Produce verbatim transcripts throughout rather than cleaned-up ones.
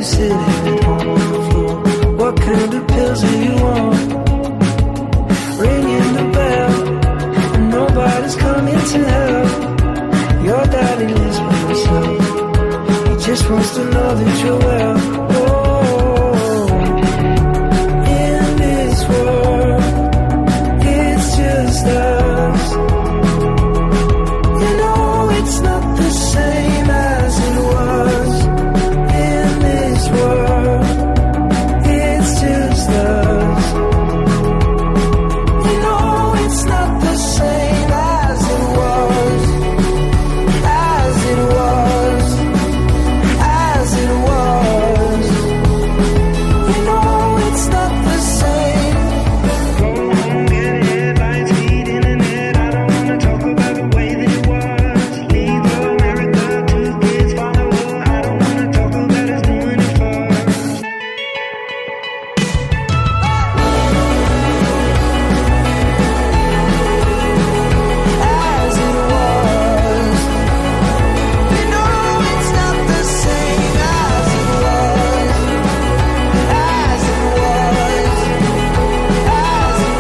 sitting home on the floor. What kind of pills do you want? Ringing the bell, and nobody's coming to help. Your daddy lives by himself. He just wants to know that you're well. Oh, in this world, it's just us. You know it's not the same as it was. In this world, it's just us. You know it's not the same as it was. As it was. As it was. You know it's not the same. Go home, get headlines, feed internet. I don't wanna talk about the way that it was. Leave America, two kids follow her. I don't wanna talk about us doing it first. As it was. You know it's not the same as it was. As it was. As it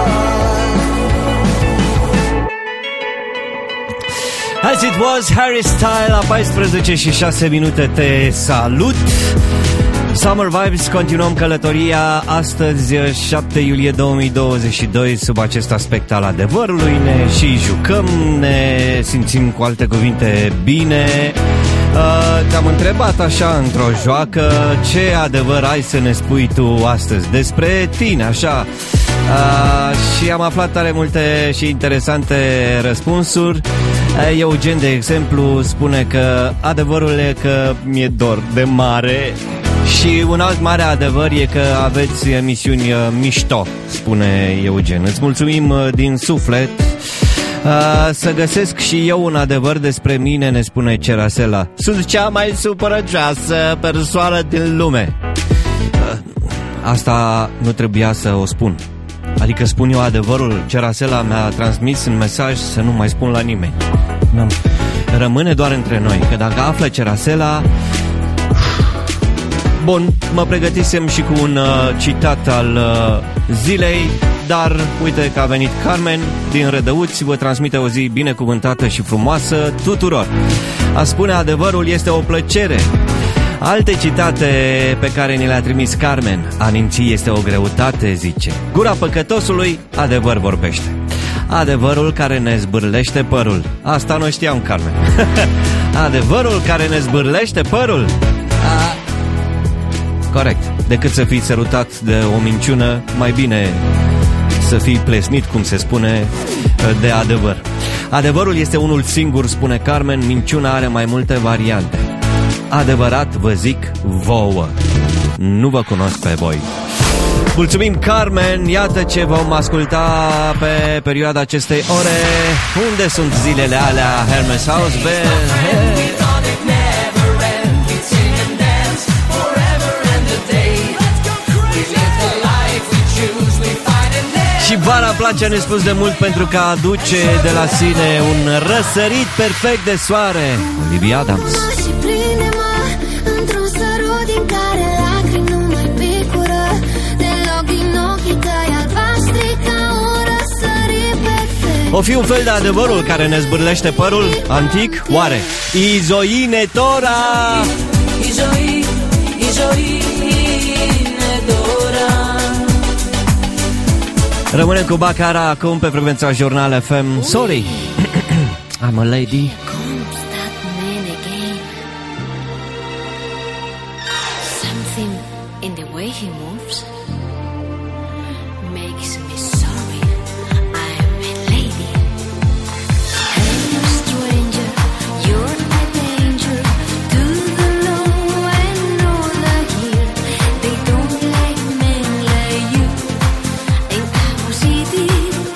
was. As It Was, Harry Styles, la paisprezece și șase minute, te salut! Summer Vibes, continuăm călătoria astăzi, șapte iulie două mii douăzeci și doi, sub acest aspect al adevărului, ne și jucăm, ne simțim, cu alte cuvinte, bine. Uh, te-am întrebat așa într-o joacă, ce adevăr ai să ne spui tu astăzi despre tine, așa. Uh, și am aflat tare multe și interesante răspunsuri. uh, Eugen, de exemplu, spune că adevărul e că mi-e dor de mare. Și un alt mare adevăr e că aveți emisiuni uh, mișto, spune Eugen. Îți mulțumim uh, din suflet. Uh, să găsesc și eu un adevăr despre mine, ne spune Cerasela. Sunt cea mai supărăcioasă persoană din lume. uh, Asta nu trebuia să o spun. Adică spun eu adevărul. Cerasela mi-a transmis în mesaj să nu mai spun la nimeni. N-am. Rămâne doar între noi, că dacă află Cerasela... Bun, mă pregătisem și cu un uh, citat al uh, zilei, dar uite că a venit Carmen din Rădăuți, vă transmite o zi binecuvântată și frumoasă tuturor. A spune adevărul este o plăcere. Alte citate pe care ni le-a trimis Carmen: a minți este o greutate, zice. Gura păcătosului adevăr vorbește. Adevărul care ne zbârlește părul. Asta nu știam, Carmen. Adevărul care ne zbârlește părul. A... Corect. Decât să fii sărutat de o minciună, mai bine să fii plesnit, cum se spune, de adevăr. Adevărul este unul singur, spune Carmen, minciuna are mai multe variante. Adevărat vă zic vouă, nu vă cunosc pe voi. Mulțumim, Carmen, iată ce vom asculta pe perioada acestei ore. Unde sunt zilele alea, Hermes House Band? Hey. Și vara place, ne spus de mult, pentru că aduce de la sine un răsărit perfect de soare. Olivia Adams. O fi un fel de adevărul care ne zbârlește părul antic? Oare? Izoine Tora! Izoi, Izoine Tora. Rămânem cu Bacara acum pe frecvența Jurnal F M. Sorry, I'm a lady. Something in the way he moves makes me sorry. I'm a lady. Hey, you stranger, you're a danger to the low and all the here. They don't like men like you. In our city,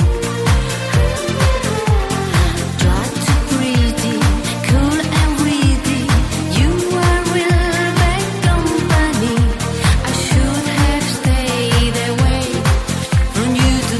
you're too pretty, cool and witty. You are real bad company. I should have stayed away from you to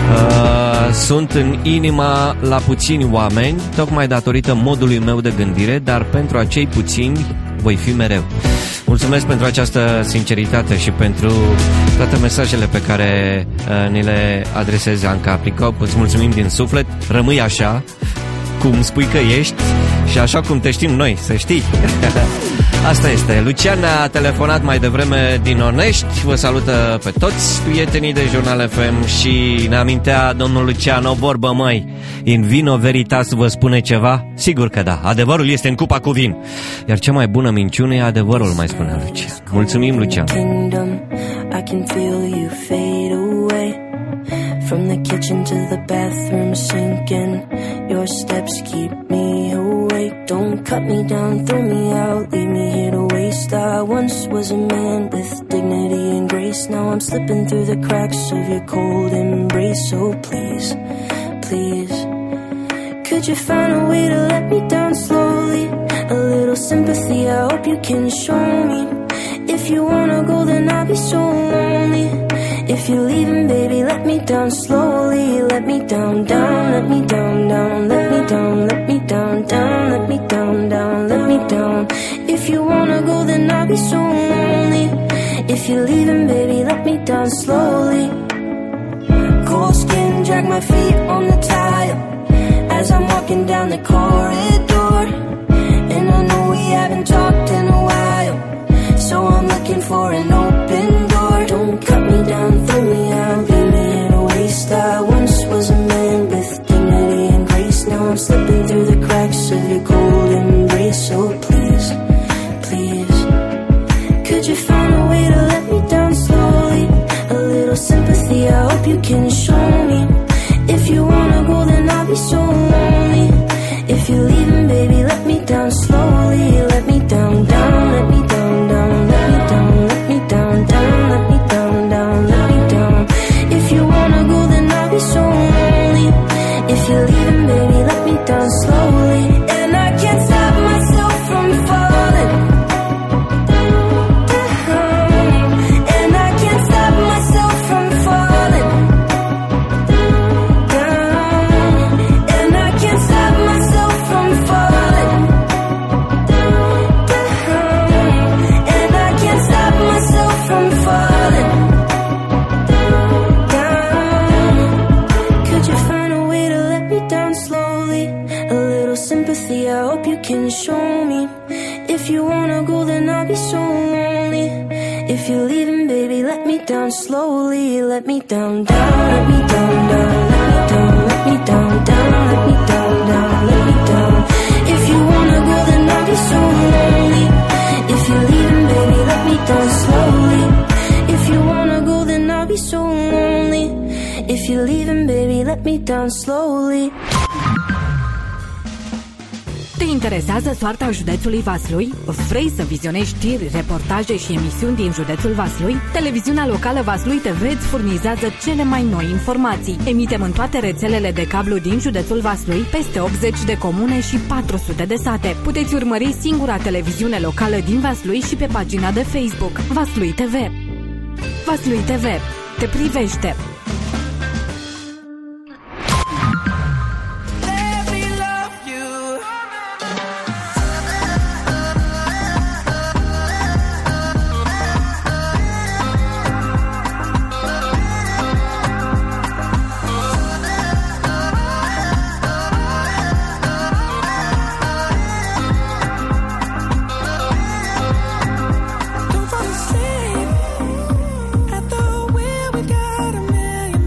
Uh, sunt în inima la puțini oameni, tocmai datorită modului meu de gândire, dar pentru acei puțini voi fi mereu. Mulțumesc pentru această sinceritate și pentru toate mesajele pe care uh, ni le adresezi, Anca Apricop. Îți mulțumim din suflet. Rămâi așa cum spui că ești și așa cum te știm noi, să știi. Asta este. Lucian ne-a telefonat mai devreme din Onești. Vă salută pe toți prietenii de Jurnal F M și ne amintea domnul Lucian o vorbă, măi, in vino veritas vă spune ceva? Sigur că da, adevărul este în cupa cu vin. Iar cea mai bună minciună e adevărul, mai spune Lucian. Mulțumim, Lucian. I can feel you fade away. From the kitchen to the bathroom sinking, your steps keep me awake. Don't cut me down, throw me out, leave me here to waste. I once was a man with dignity and grace. Now I'm slipping through the cracks of your cold embrace. So please, please, could you find a way to let me down slowly? A little sympathy, I hope you can show me. If you wanna go, then I'll be so lonely. If you're leaving, baby, let me down slowly. Let me down, down, let me down, down. Let me down, let me down, down. Let me down, down, let me down. If you wanna go, then I'll be so lonely. If you're leaving, baby, let me down slowly. Cold skin, drag my feet on the tile as I'm walking down the corridor. And I know we haven't talked in a while, so I'm looking for an open door. Don't cut me down, throw me out, leave me in a waste. I once was a man with dignity and grace. Now I'm slipping through the cracks of your cold embrace. So please, please, could you find a way to let me down slowly? A little sympathy, I hope you can show me. If you wanna go, then I'll be so lonely. If you're leaving, baby, let me down slowly. Let me down, down, let me down, down. Let me down, let me down, down. Let me down, down, let me down. If you wanna go, then I'll be so lonely. If you're leaving, baby, let me down slowly. And I can't stop myself from falling down. And I can't stop myself from falling down. And I can't stop myself from falling down. And I can't stop myself from falling down. Could you find a way to let me down slowly? A little sympathy, I hope you can show me. If you wanna go, then I'll be so lonely. If you're leaving, baby, let me down slowly. Let me down, down, let me down, down. Let me down, let me down, down. Let me down, down, let me down. If you wanna go, then I'll be so lonely. If you're leaving, baby, let me down slowly. If you wanna go, then I'll be so lonely. If you're leaving, baby, let me down slowly. Te interesează soarta județului Vaslui? Vrei să vizionezi știri, reportaje și emisiuni din județul Vaslui? Televiziunea locală Vaslui T V îți furnizează cele mai noi informații. Emitem în toate rețelele de cablu din județul Vaslui, peste optzeci de comune și patru sute de sate. Puteți urmări singura televiziune locală din Vaslui și pe pagina de Facebook Vaslui T V. Vaslui T V te privește. Don't fall asleep at the wheel. We got a million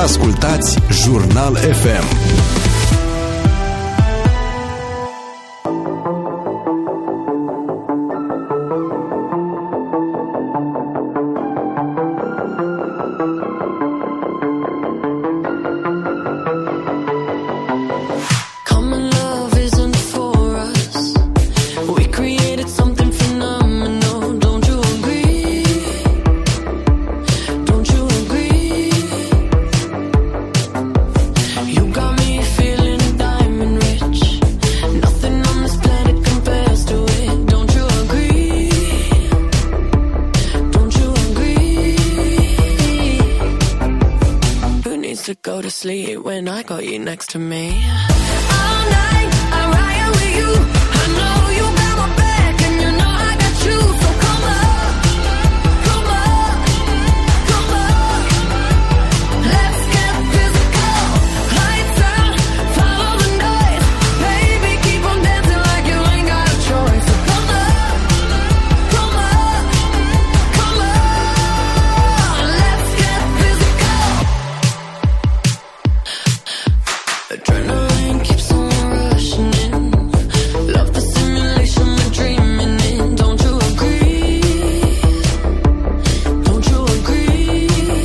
Ascultați Jurnal F M. Sleep when I got you next to me. All night I ride with you. I know you got my back and you know I got you. So come up, come up, come up. Let's get physical. Lights out, follow the noise. Baby, keep on dancing like you ain't got a choice. So come up, come up, come up. Let's get physical. Adrenaline keeps on rushing in. Love the simulation we're dreaming in. Don't you agree? Don't you agree?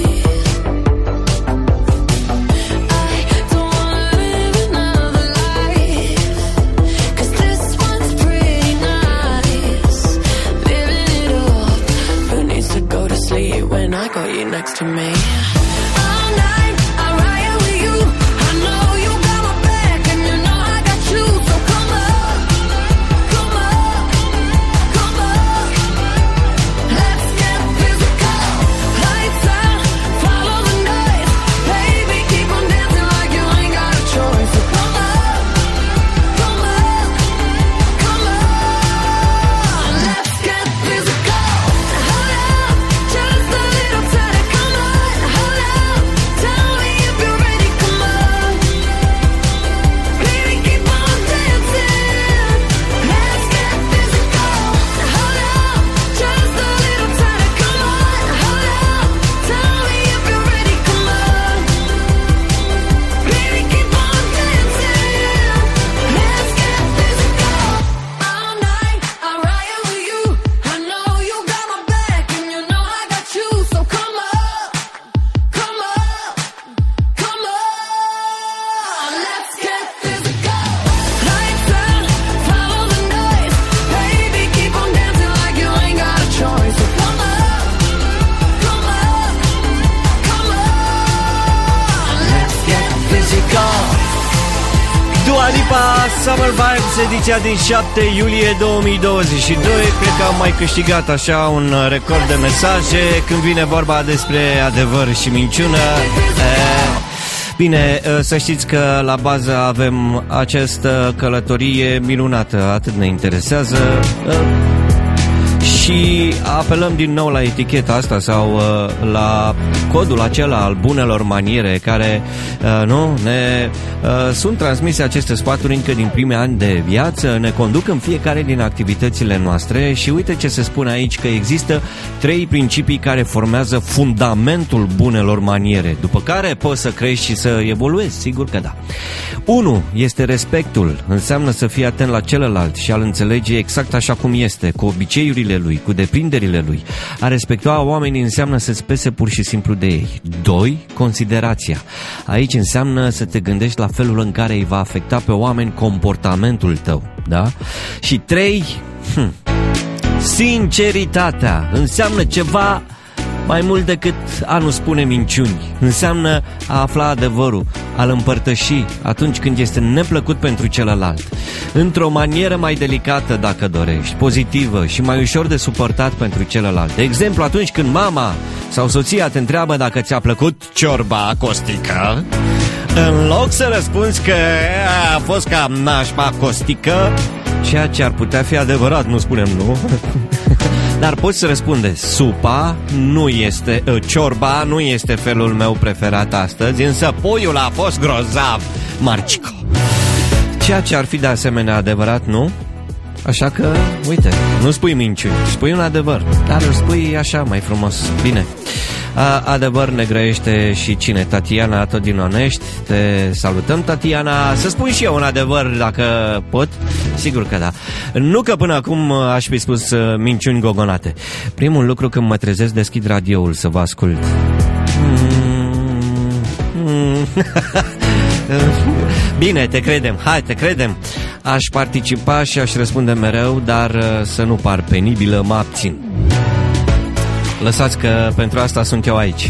I don't wanna live another life, 'cause this one's pretty nice. Living it up. Who needs to go to sleep when I got you next to me? All night I ride with you. I know you got my back and you know I got you. So come up, come up, come up. Let's get physical. Lights out, follow the noise. Baby, keep on dancing like you ain't got a choice. So come up, come up, come up. Let's get physical. Hold up, just a little tighter. Come on, hold up. Tell me if you're ready. Come on, baby, keep on dancing. Let's get physical. Hold up, just a little tighter. Come on, hold up. Tell me if you're ready. Come on, baby, keep on dancing. Let's get physical. All night I ride with you. I know you got my back and you know I got you. So come up, come up, come on. Let's get physical. Lights out, follow the noise. Baby, keep on dancing like you ain't got a choice. So come up, come up, come on. Let's get physical. Dua Lipa, Summer Vibes, ediția din șapte iulie două mii douăzeci și doi. Cred că am mai câștigat așa un record de mesaje când vine vorba despre adevăr și minciună. E, bine, să știți că la bază avem această călătorie minunată, atât ne interesează. Și apelăm din nou la eticheta asta sau uh, la codul acela al bunelor maniere care uh, nu ne uh, sunt transmise aceste sfaturi încă din primii ani de viață, ne conduc în fiecare din activitățile noastre. Și uite ce se spune aici, că există trei principii care formează fundamentul bunelor maniere, după care poți să crești și să evoluezi, sigur că da. unu. Este respectul, înseamnă să fii atent la celălalt și a-l înțelege exact așa cum este, cu obiceiurile lui, cu deprinderile lui. A respecta oamenii înseamnă să-ți pese pur și simplu de ei. doi. Considerația. Aici înseamnă să te gândești la felul în care îi va afecta pe oameni comportamentul tău, da? Și trei. Hm, sinceritatea înseamnă ceva mai mult decât a nu spune minciuni. Înseamnă a afla adevărul, a-l împărtăși atunci când este neplăcut pentru celălalt, într-o manieră mai delicată dacă dorești, pozitivă și mai ușor de suportat pentru celălalt. De exemplu, atunci când mama sau soția te întreabă dacă ți-a plăcut ciorba costică, în loc să răspunzi că a fost ca nașpa costică, ceea ce ar putea fi adevărat, nu spunem nu, dar poți să răspunde: supa nu este, ciorba nu este felul meu preferat astăzi, însă puiul a fost grozav, Marcico. Ceea ce ar fi de asemenea adevărat, nu? Așa că, uite, nu spui minciuni, spui un adevăr, dar îl spui așa mai frumos. Bine. A, adevăr ne grăiește și cine? Tatiana, tot din Onești. Te salutăm, Tatiana. Să spun și eu un adevăr, dacă pot. Sigur că da. Nu că până acum aș fi spus minciuni gogonate. Primul lucru când mă trezesc, deschid radioul să vă ascult. Bine, te credem, hai, te credem. Aș participa și aș răspunde mereu, dar să nu par penibilă, mă abțin. Lăsați că pentru asta sunt eu aici.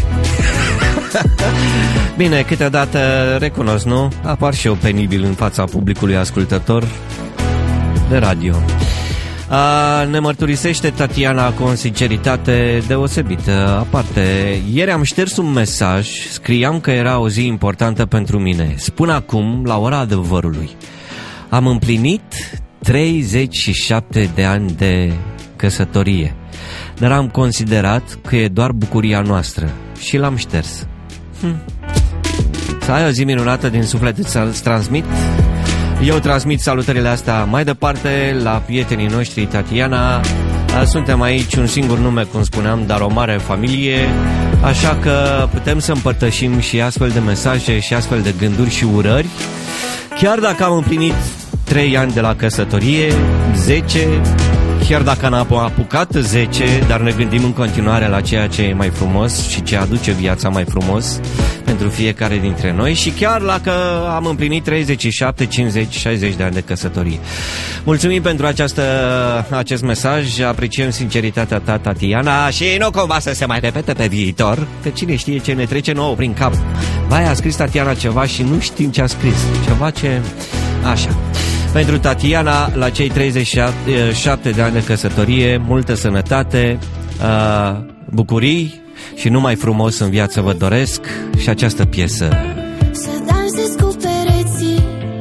Bine, câteodată recunosc, nu? Apar și eu penibil în fața publicului ascultător de radio. A, ne mărturisește Tatiana cu o sinceritate deosebită. Aparte, ieri am șters un mesaj, scriam că era o zi importantă pentru mine. Spun acum, la ora adevărului, am împlinit treizeci și șapte de ani de căsătorie, dar am considerat că e doar bucuria noastră și l-am șters. Hm. Să ai o zi minunată din suflet, îți transmit. Eu transmit salutările astea mai departe la prietenii noștri, Tatiana. Suntem aici un singur nume, cum spuneam, dar o mare familie, așa că putem să împărtășim și astfel de mesaje și astfel de gânduri și urări. Chiar dacă am împlinit trei ani de la căsătorie, zece, chiar dacă n-am apucat zece, dar ne gândim în continuare la ceea ce e mai frumos și ce aduce viața mai frumos pentru fiecare dintre noi, și chiar dacă am împlinit treizeci și șapte, cincizeci, șaizeci de ani de căsătorie. Mulțumim pentru această, acest mesaj, apreciem sinceritatea ta, Tatiana, și nu cumva să se mai repete pe viitor, că cine știe ce ne trece nouă prin cap. Vai, a scris Tatiana ceva și nu știm ce a scris, ceva ce... Așa. Pentru Tatiana, la cei treizeci și șapte de ani de căsătorie, multă sănătate, bucurii și numai frumos în viață vă doresc, și această piesă. Să dansezi cu pereții,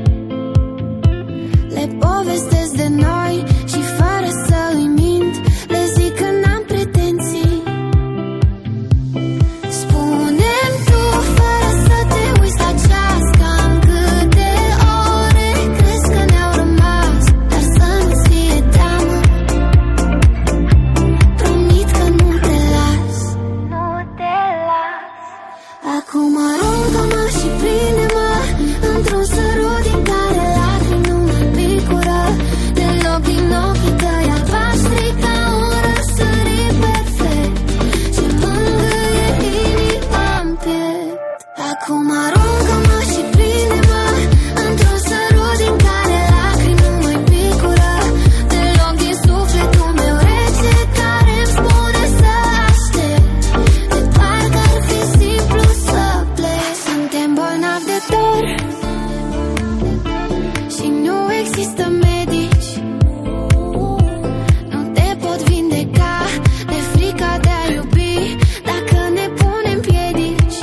le povestesc de noi și fără să îi mint, le zic că n-am pretenții. Spune-mi tu, fără să te uiți la ceas, cam câte ore crezi că ne-au rămas, dar să nu-ți fie teamă, promit că nu te las, nu te las. Acum aruncă-mă și prinde-mă într-un sărut din care lacrimi nu mai picură deloc din ochii tăi albaștri ca un răsărit perfect ce mângâie inima-n piept. Acum aruncă-mă și prinde-mă într-un sărut din care lacrimi nu mai picură deloc din sufletul meu rece care-mi spune să aștept, de parcă ar fi simplu să plec. Suntem bolnavi de dor și nu există medici, nu te pot vindeca de frica de a iubi dacă ne punem piedici.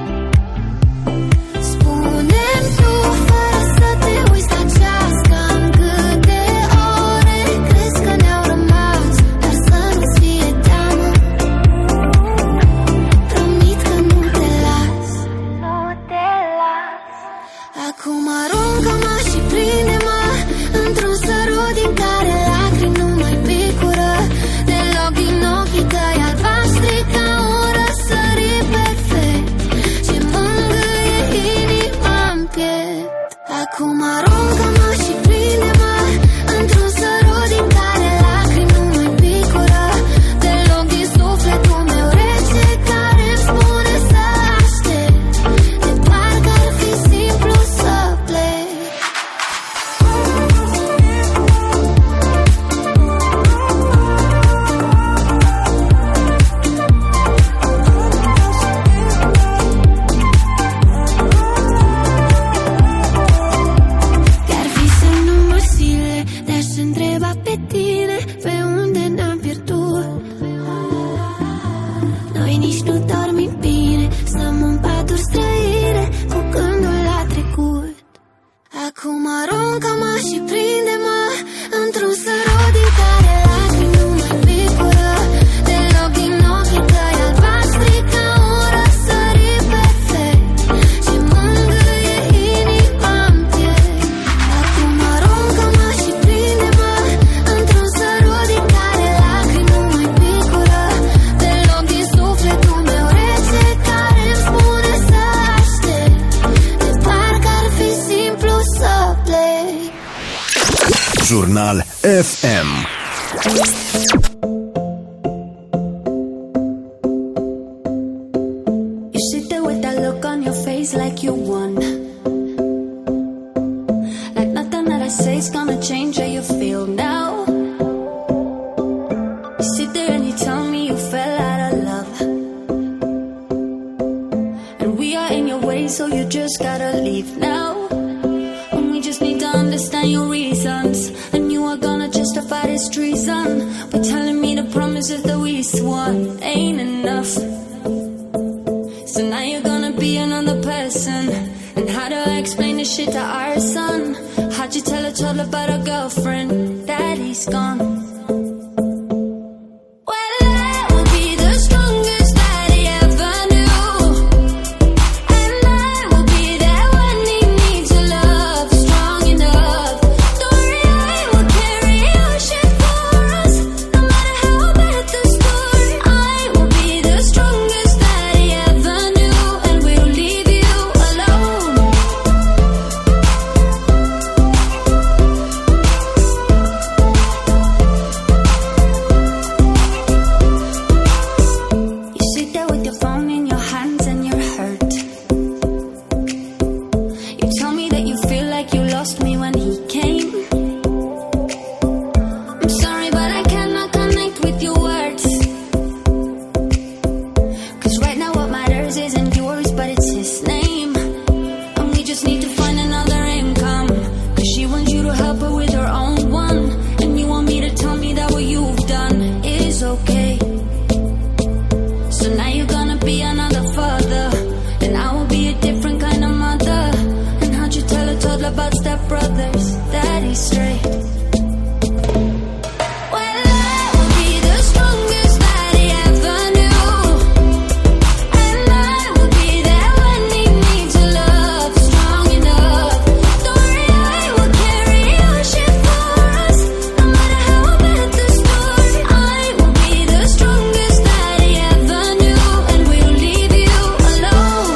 Spune-mi tu, fără să te uiți la ceas, cam câte ore crezi că ne-au rămas, dar să nu-ți fie teamă, promit că nu te las, nu te las. Acum aruncă-mă și prinde-mă într-un sărut din care lacrimi nu mai picură deloc din ochii tăi albaștri ca un răsărit perfect ce mângâie inima-n piept. Acum aruncă-mă și prinde-mă într-un sărut din care lacrimi nu mai picură deloc din sufletul meu rece care-mi spune să aștept, de parcă ar fi simplu să plec. Jurnal F M. You sit there with that look on your face like you won. Like nothing that I say is gonna change how you feel now. You sit there and you tell me you fell out of love. And we are in your way, so you just gotta leave now. And we just need to understand your reasons. And you are gonna justify this treason by telling me the promises that we swore ain't enough. So now you're gonna be another person. And how do I explain this shit to our son? How'd you tell a child about a girlfriend? Daddy's gone. Well, I will be the strongest that he ever knew. And I will be there when he needs your love, strong enough. Don't worry, I will carry your shit for us, no matter how bad the story. I will be the strongest that he ever knew, and we'll leave you alone. You sit there with your phone in your hands and you're hurt. You tell me that you feel like you lost me when he came. I'm sorry, but I cannot connect with your words. Cause right now what matters isn't yours, but it's his name. And we just need to find another income. Cause she wants you to help her with her own one. And you want me to tell me that what you've done is okay. So now you're gonna be another father, and I will be a different kind of mother. And how'd you tell a toddler about stepbrothers? Daddy's straight. Well, I will be the strongest that he ever knew. And I will be there when he needs your love, strong enough. Don't worry, I will carry your shit for us, no matter how bad the story. I will be the strongest that he ever knew, and we'll leave you alone.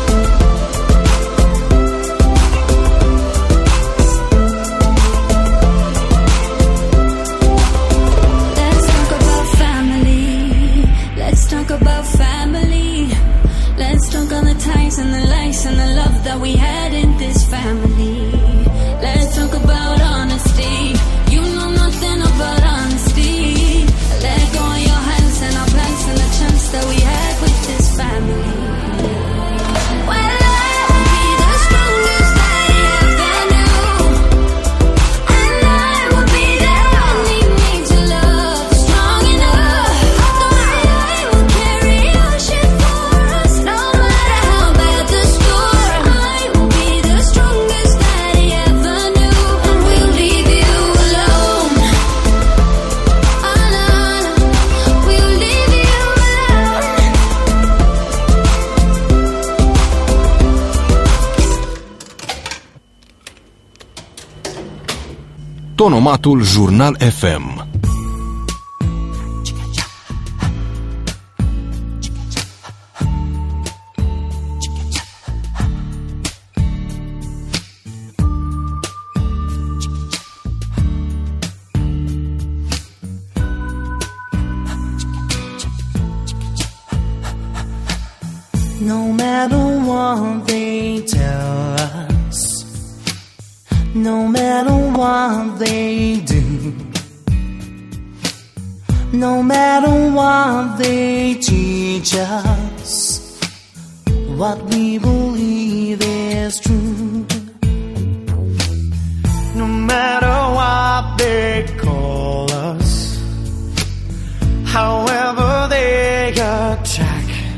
Let's talk about family. Let's talk about family. Let's talk on the ties and the lies and the love that we had in this family. Let's talk about honesty. You know nothing about honesty. Let go of your hands and our plans and the chance that we had with this family. Well, I will be the strongest that he ever knew. And I will be there when he needs your love, strong enough. Don't worry, I will carry your shit for us, no matter how bad the story. I will be the strongest that he ever knew, and we'll leave you alone. Oh, no, no, we'll leave you alone. Tonomatul Jurnal F M. No matter what they tell us, no matter what they do, no matter what they teach us, what we believe is true. No matter what they call us, however they attack,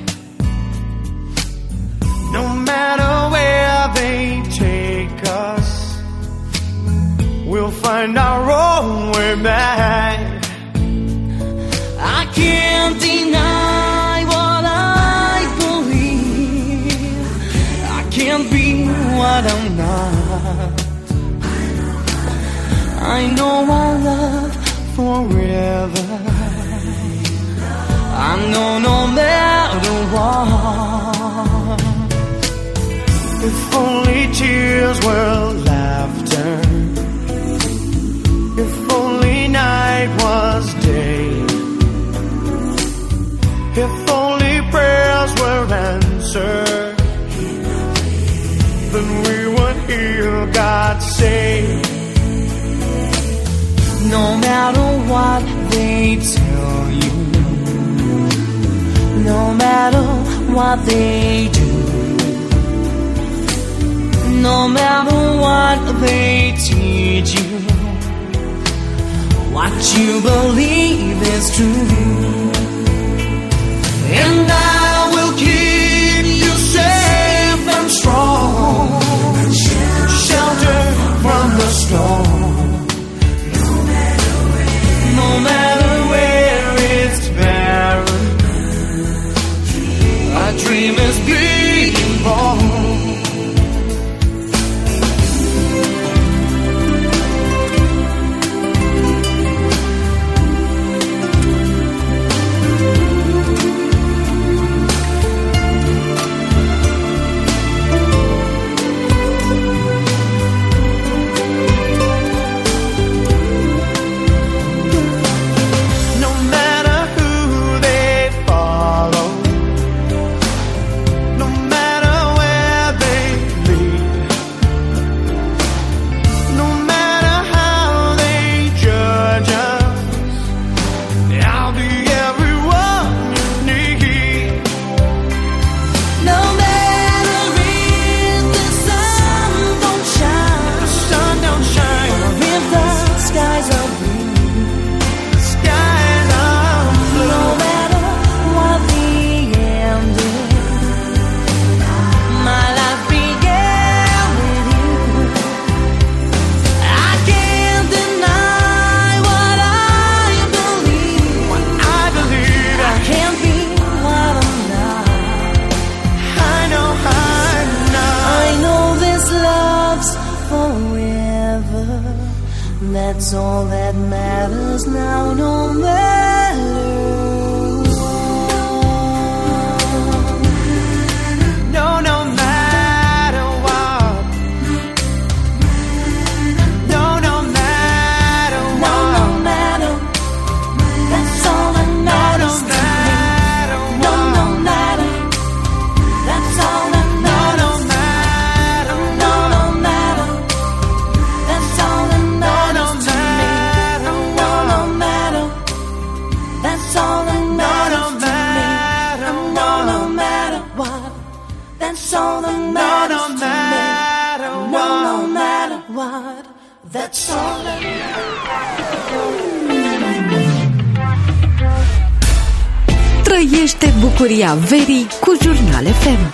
no matter where they take us, we'll find our own way back. I can't deny what I believe. I can't be what I'm not. I know our love forever. I know no matter what. If only tears were laughter, then we would hear God say, no matter what they tell you, no matter what they do, no matter what they teach you, what you believe is true. And I will keep you safe and strong, shelter from the storm. No matter where it's barren, a dream is being born. That's all that matters now, no matter what. No, no matter what. No, no matter what. No, no matter. That's all that matters to me. No, no matter. That's all that matters. No, no matter. No, no matter. That's all that matters. That's all that matters to me. No, no matter what. That's all that matters to me. No, no matter what. That's all that matters. Trăiește bucuria verii cu Jurnal F M.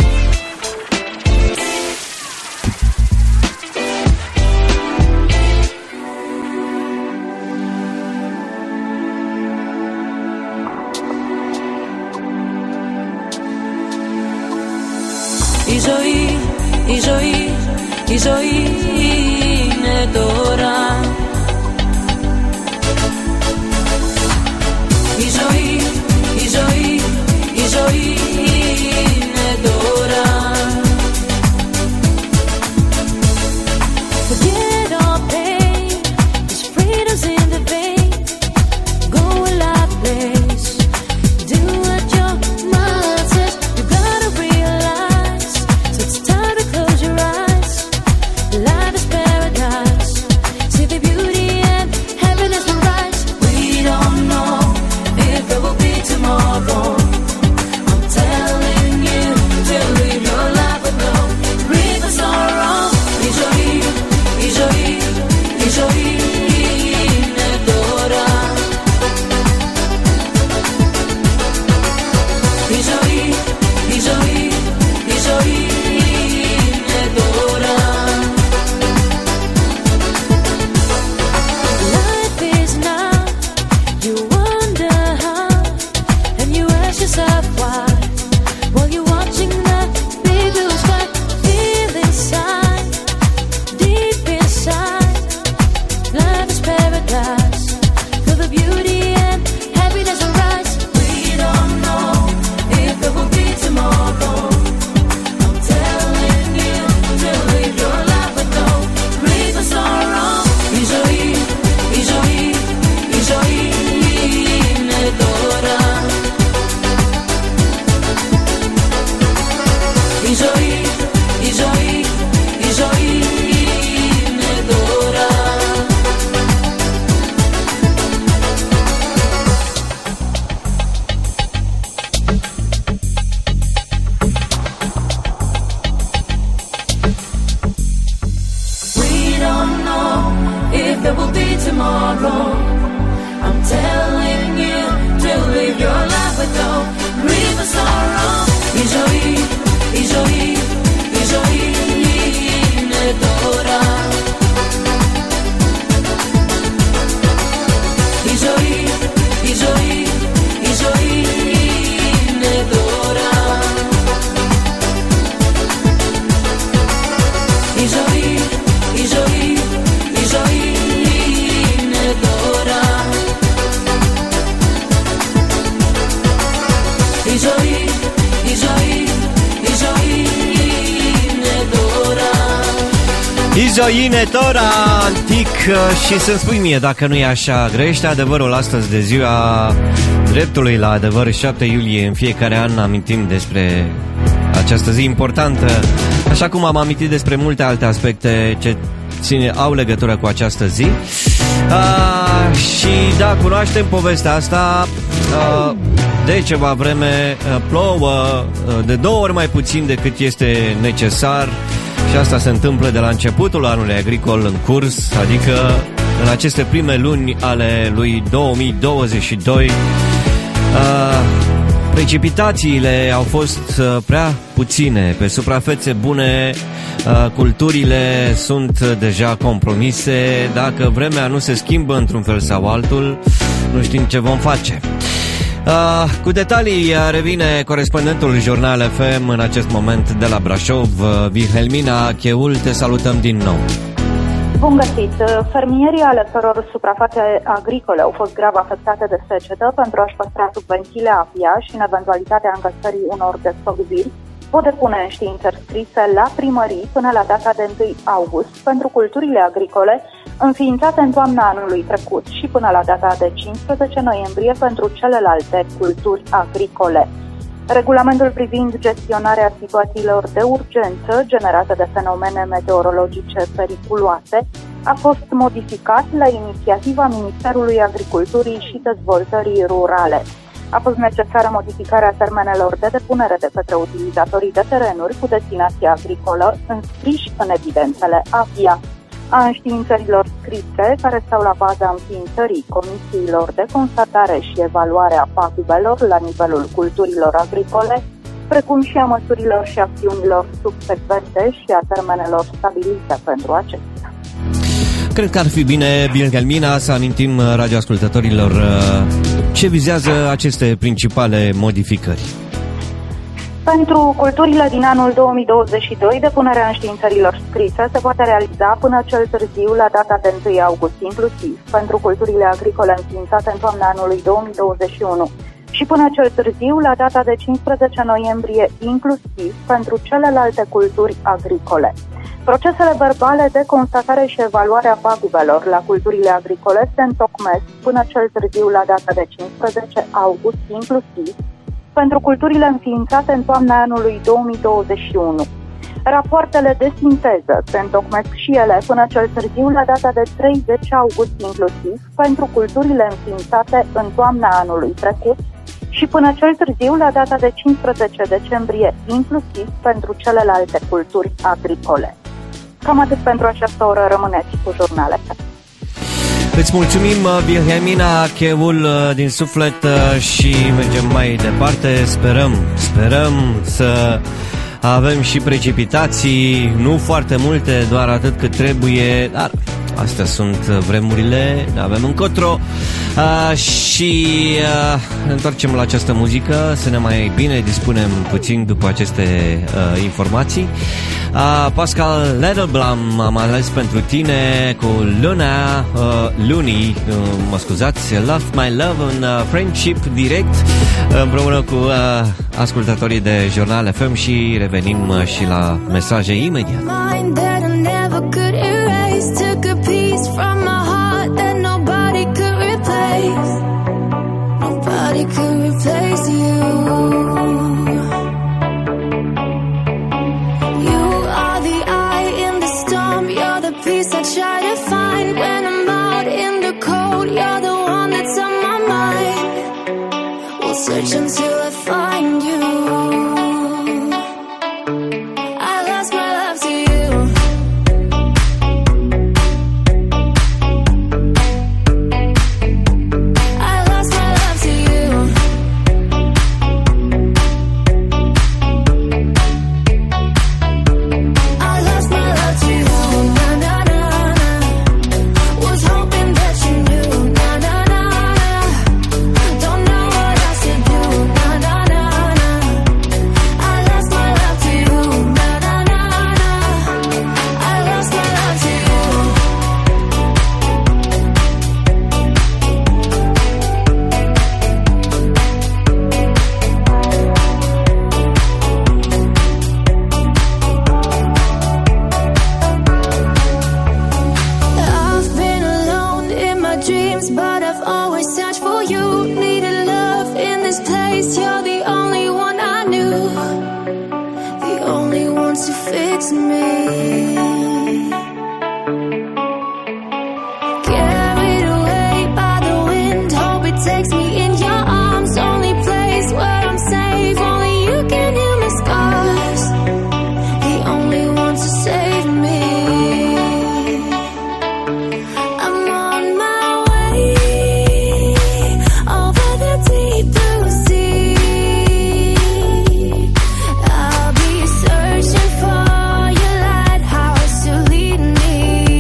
Η ζωή, η ζωή, η ζωή είναι τώρα. Η ζωή, η ζωή, η ζωή είναι τώρα. Forget all pain, this freedom's in the vein. Go a lot place, do what your mind says. You gotta realize, so it's time to close your eyes. Life is better. tomorrow. I'm telling you to live your life without grief or sorrow. Ijoi, ijoi, ijoi, nedora. Ijoi, ijoi, ijoi, nedora. Ijoi, ijoi, ijoi, nedora. Ijoi, ijoi, ijoi, nedora. Izoine Tora, antic. Și să-mi spui mie dacă nu e așa, grăiește adevărul astăzi de ziua dreptului la adevăr, șapte iulie. În fiecare an amintim despre această zi importantă, așa cum am amintit despre multe alte aspecte ce ține, au legătură cu această zi. A, și da, cunoaștem povestea asta. A, de ceva vreme plouă de două ori mai puțin decât este necesar. Și asta se întâmplă de la începutul anului agricol în curs, adică în aceste prime luni ale lui două mii douăzeci și doi. Uh, precipitațiile au fost uh, prea puține, pe suprafețe bune, uh, culturile sunt deja compromise. Dacă vremea nu se schimbă într-un fel sau altul, nu știm ce vom face. Uh, cu detalii uh, revine corespondentul Jurnal F M în acest moment de la Brașov, uh, Wilhelmina Cheul, te salutăm din nou. Bun găsit! Fermierii ale căror suprafațe agricole au fost grav afectate de secetă, pentru a-și păstra subvențiile A P I A și în eventualitatea încasării unor despăgubiri, pot depune înștiințări scrise la primării până la data de întâi august pentru culturile agricole înființate în toamna anului trecut și până la data de cincisprezece noiembrie pentru celelalte culturi agricole. Regulamentul privind gestionarea situațiilor de urgență generate de fenomene meteorologice periculoase a fost modificat la inițiativa Ministerului Agriculturii și Dezvoltării Rurale. A fost necesară modificarea termenelor de depunere de către utilizatorii de terenuri cu destinație agricolă înscriși în evidențele A P I A, a înștiințărilor scrise care stau la baza înființării comisiilor de constatare și evaluare a pagubelor la nivelul culturilor agricole, precum și a măsurilor și acțiunilor subsecvente și a termenelor stabilite pentru acestea. Cred că ar fi bine, Wilhelmina, să amintim radioascultătorilor ce vizează aceste principale modificări. Pentru culturile din anul două mii douăzeci și doi, depunerea înștiințărilor scrise se poate realiza până cel târziu la data de întâi august inclusiv, pentru culturile agricole înființate în toamna anului două mii douăzeci și unu și până cel târziu la data de cincisprezece noiembrie inclusiv pentru celelalte culturi agricole. Procesele verbale de constatare și evaluare a pagubelor la culturile agricole se întocmesc până cel târziu la data de cincisprezece august inclusiv pentru culturile înființate în toamna anului două mii douăzeci și unu. Rapoartele de sinteză se întocmesc și ele până cel târziu la data de treizeci august inclusiv pentru culturile înființate în toamna anului trecut și până cel târziu la data de cincisprezece decembrie inclusiv pentru celelalte culturi agricole. Cam atât pentru această oră, rămâneți cu Jurnal F M. Îți mulțumim, Wilhelmina Cheul, din suflet, și mergem mai departe. Sperăm, sperăm să avem și precipitații, nu foarte multe, doar atât cât trebuie, dar astea sunt vremurile, avem încotro. Uh, și uh, ne întoarcem la această muzică, să ne mai bine dispunem puțin după aceste uh, informații. Uh, Pascal Lettelblum am ales pentru tine cu Luna, uh, Looney, uh, mă scuzați, Love My Love în uh, Friendship direct, uh, împreună cu uh, ascultătorii de Jurnal F M și revenim uh, și la mesaje imediat. Nobody could replace you. You are the eye in the storm. You're the peace I try to find when I'm out in the cold. You're the one that's on my mind. We'll search until I find you. I lost my love to you. Carried away by the wind, hope it takes me in your arms. Only place where I'm safe, only you can heal my scars. The only one to save me. I'm on my way over the deep blue sea. I'll be searching for your lighthouse to lead me.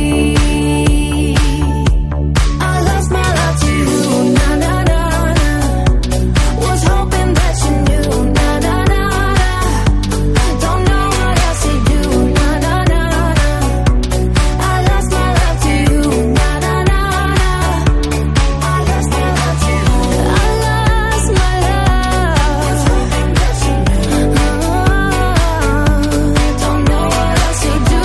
I lost my love to you, na na na na. Was hoping that you knew, na na na na. Don't know what else to do, na na na na. I lost my love to you, na na na na. I lost my love to you. I lost my love. Was hoping that you knew. Don't know what else to do.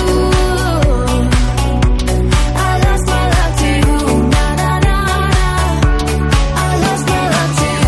I lost my love to you, na na na na. I lost my love to you.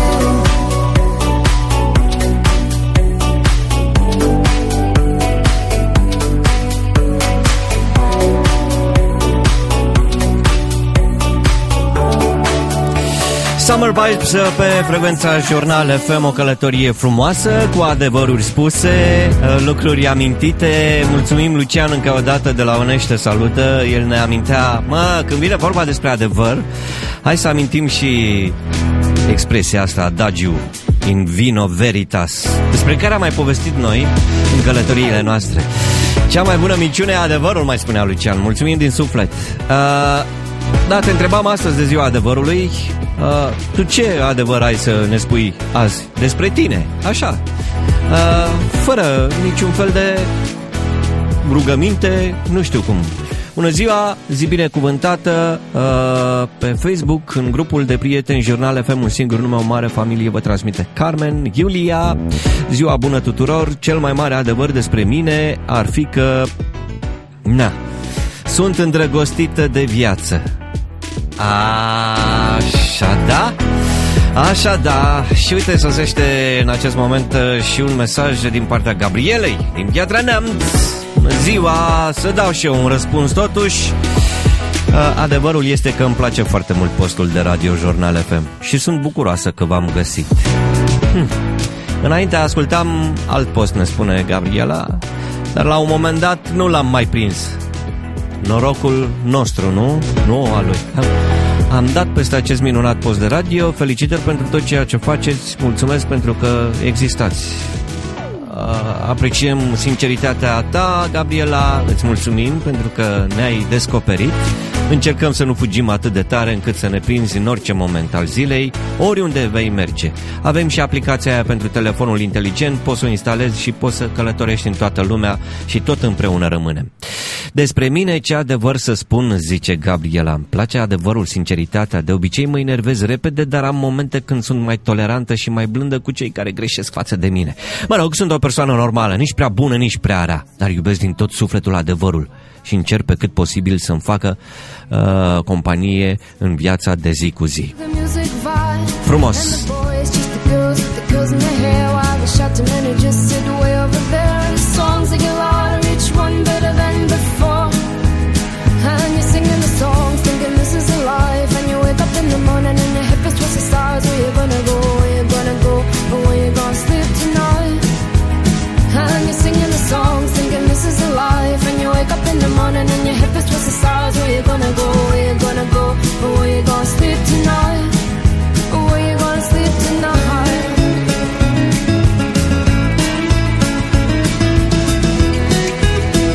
Summer Vibes pe frecvența Jurnal F M, o călătorie frumoasă cu adevăruri spuse, lucruri amintite. Mulțumim Lucian încă o dată de la Onește, salută. El ne amintea, mă, când vine vorba despre adevăr, hai să amintim și expresia asta, adagiu in vino veritas, despre care am mai povestit noi în călătoriile noastre. Cea mai bună minciune e adevărul, mai spunea Lucian. Mulțumim din suflet. uh, Da, te întrebam astăzi de ziua adevărului. uh, Tu ce adevăr ai să ne spui azi despre tine? Așa, uh, fără niciun fel de rugăminte, nu știu cum. Bună ziua, zi binecuvântată. uh, Pe Facebook, în grupul de prieteni Jurnal F M, un singur nume, o mare familie, vă transmite Carmen, Iulia. Ziua bună tuturor. Cel mai mare adevăr despre mine ar fi că na, sunt îndrăgostită de viață. Așa da? Așa da. Și uite, sosește în acest moment și un mesaj din partea Gabrielei din Piatra Neamț. Bună ziua, să dau și eu un răspuns totuși. Adevărul este că îmi place foarte mult postul de radio Jurnal F M și sunt bucuroasă că v-am găsit. hm. Înainte ascultam alt post, ne spune Gabriela, dar la un moment dat nu l-am mai prins. Norocul nostru, nu? Nu al lui. Am, am dat peste acest minunat post de radio. Felicitări pentru tot ceea ce faceți. Mulțumesc pentru că existați. Apreciem sinceritatea ta, Gabriela. Îți mulțumim pentru că ne-ai descoperit. Încercăm să nu fugim atât de tare încât să ne prinzi în orice moment al zilei, oriunde vei merge. Avem și aplicația aia pentru telefonul inteligent, poți să o instalezi și poți să călătorești în toată lumea și tot împreună rămânem. Despre mine ce adevăr să spun, zice Gabriela. Îmi place adevărul, sinceritatea. De obicei mă enervez repede, dar am momente când sunt mai tolerantă și mai blândă cu cei care greșesc față de mine. Mă rog, sunt o persoană normală, nici prea bună, nici prea rea, dar iubesc din tot sufletul adevărul și încerc pe cât posibil să-mi facă uh, companie în viața de zi cu zi. Frumos! Tonight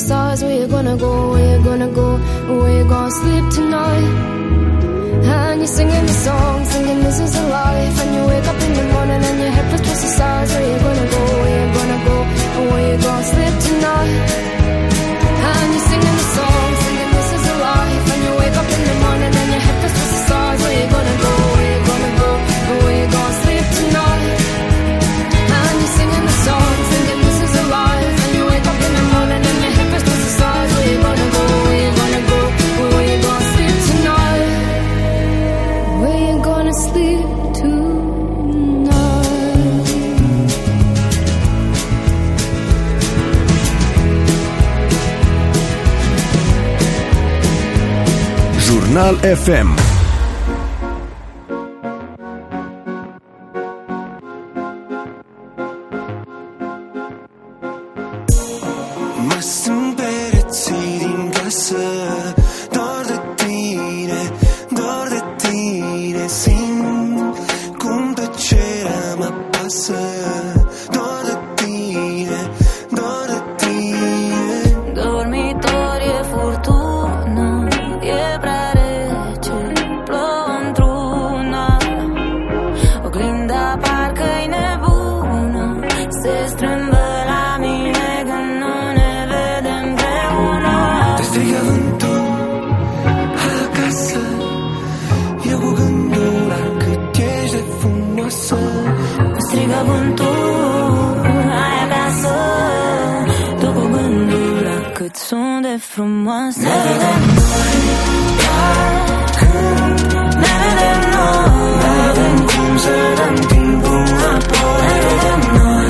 stars. Where you gonna go, where you gonna go, where you gonna sleep tonight? And you're singing the song, singing this is a life. And you wake up in the morning and your head feels towards the stars. Where you gonna go, where you gonna go, and where you gonna sleep tonight? And you're singing the song, singing this is a life. And you wake up in the morning and your head feels towards the stars. Where you gonna go, where you gonna go, and where you gonna sleep tonight? And you're singing the song, singing this is a life. And you wake up in the morning and your head feels towards the stars. Where you gonna go, where you gonna go, and where you gonna sleep tonight? Where you gonna sleep tonight? Jurnal F M. Mă sunt pereții din casă, dor de tine, dor de tine. Simt cum tăcerea mă apasă, dor de tine, dor de tine. Dormitor e furtună, e prea rece, plouă într-una. Oglinda parcă-i nebună, se strâmbă la mine când nu ne vedem împreună. Te strigă vântul acasă, eu cu gândul la cât ești de frumoasă. Mă strigă vântul, hai acasă, tu cu gândul la cât sunt de frumoasă. Ne vedem noi, ne vedem noi, Nu avem cum să dăm timpul înapoi. ne vedem noi,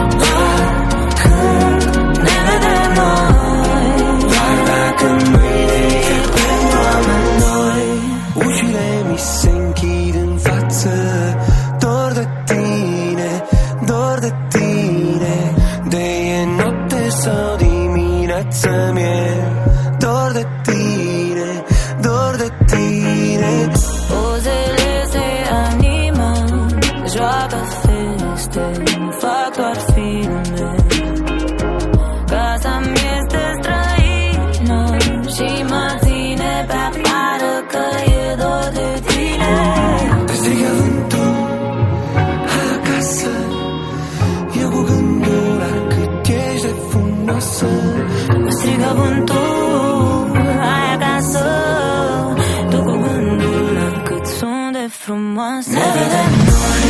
ne vedem noi. Doar dacă mâine e pentru amândoi. Ușile mi se închid în față, dor de tine, dor de tine. De e noapte sau dimineață mie, dor de tine, dor de tine. Pozele se animă, joacă feste, fac doar filme. Casa-mi este străină și mă ține pe afară că e dor de tine. Te strigă vântul acasă, eu cu gândul la cât ești de frumoasă. Mă strigă vântul, hai acasă, tu cu gândul la cât sunt de frumoasă. Ne vedem noi,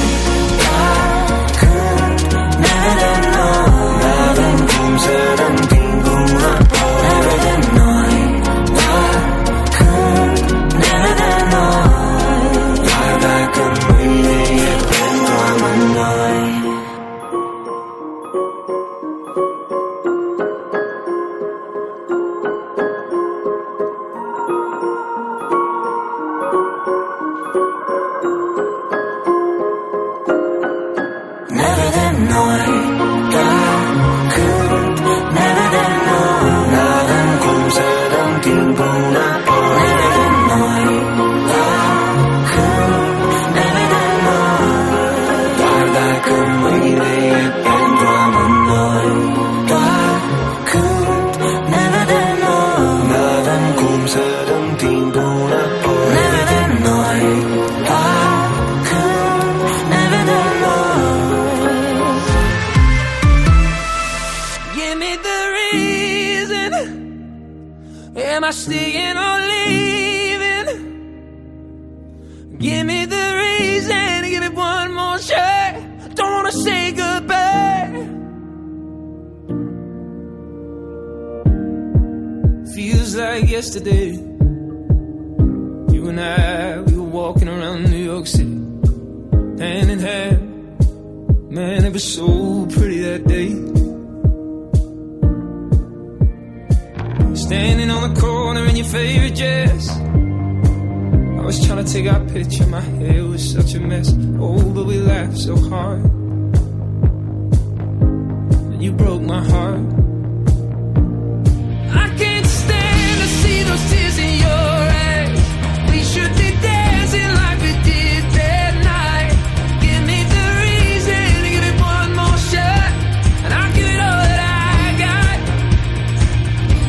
ne vedem noi, Nu avem cum să dăm timpul înapoi. ne vedem noi, ne vedem noi. Doar dacă mâine e pentru amândoi. Ne vedem noi, ne vedem noi. Nu avem cum să dăm timpul înapoi. Ne vedem noi, ne vedem noi. Doar dacă mâine e pentru amândoi. Doar când ne vedem noi, Nu avem cum să dăm timpul înapoi. ne vedem noi. Doar când ne vedem noi. Give me the reason. Am I staying or leaving? Give me the reason. Give it one more shot. Don't wanna say goodbye. Feels like yesterday. You and I, we were walking around New York City, hand in hand. Man, it was so pretty that day. Standing on the corner in your favorite dress. I was trying to take our picture, my hair was such a mess. Oh, but we laughed so hard. And you broke my heart. I can't stand to see those tears in your eyes. We should be dancing like we did that night. Give me the reason, give it one more shot, and I'll give it all that I got.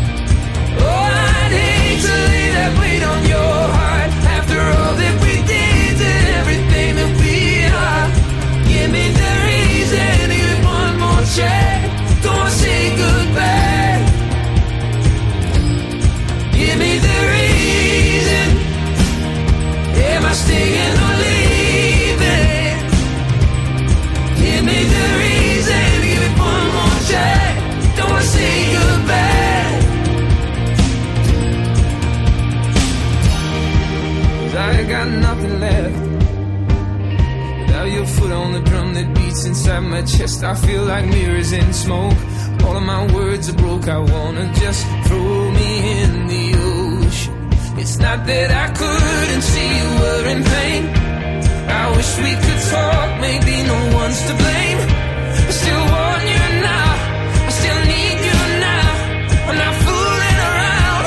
your foot on the drum that beats inside my chest. I feel like mirrors in smoke. All of my words are broke. I wanna just throw me in the ocean. It's not that I couldn't see you were in pain. I wish we could talk, maybe no one's to blame. I still want you now, I still need you now. I'm not fooling around.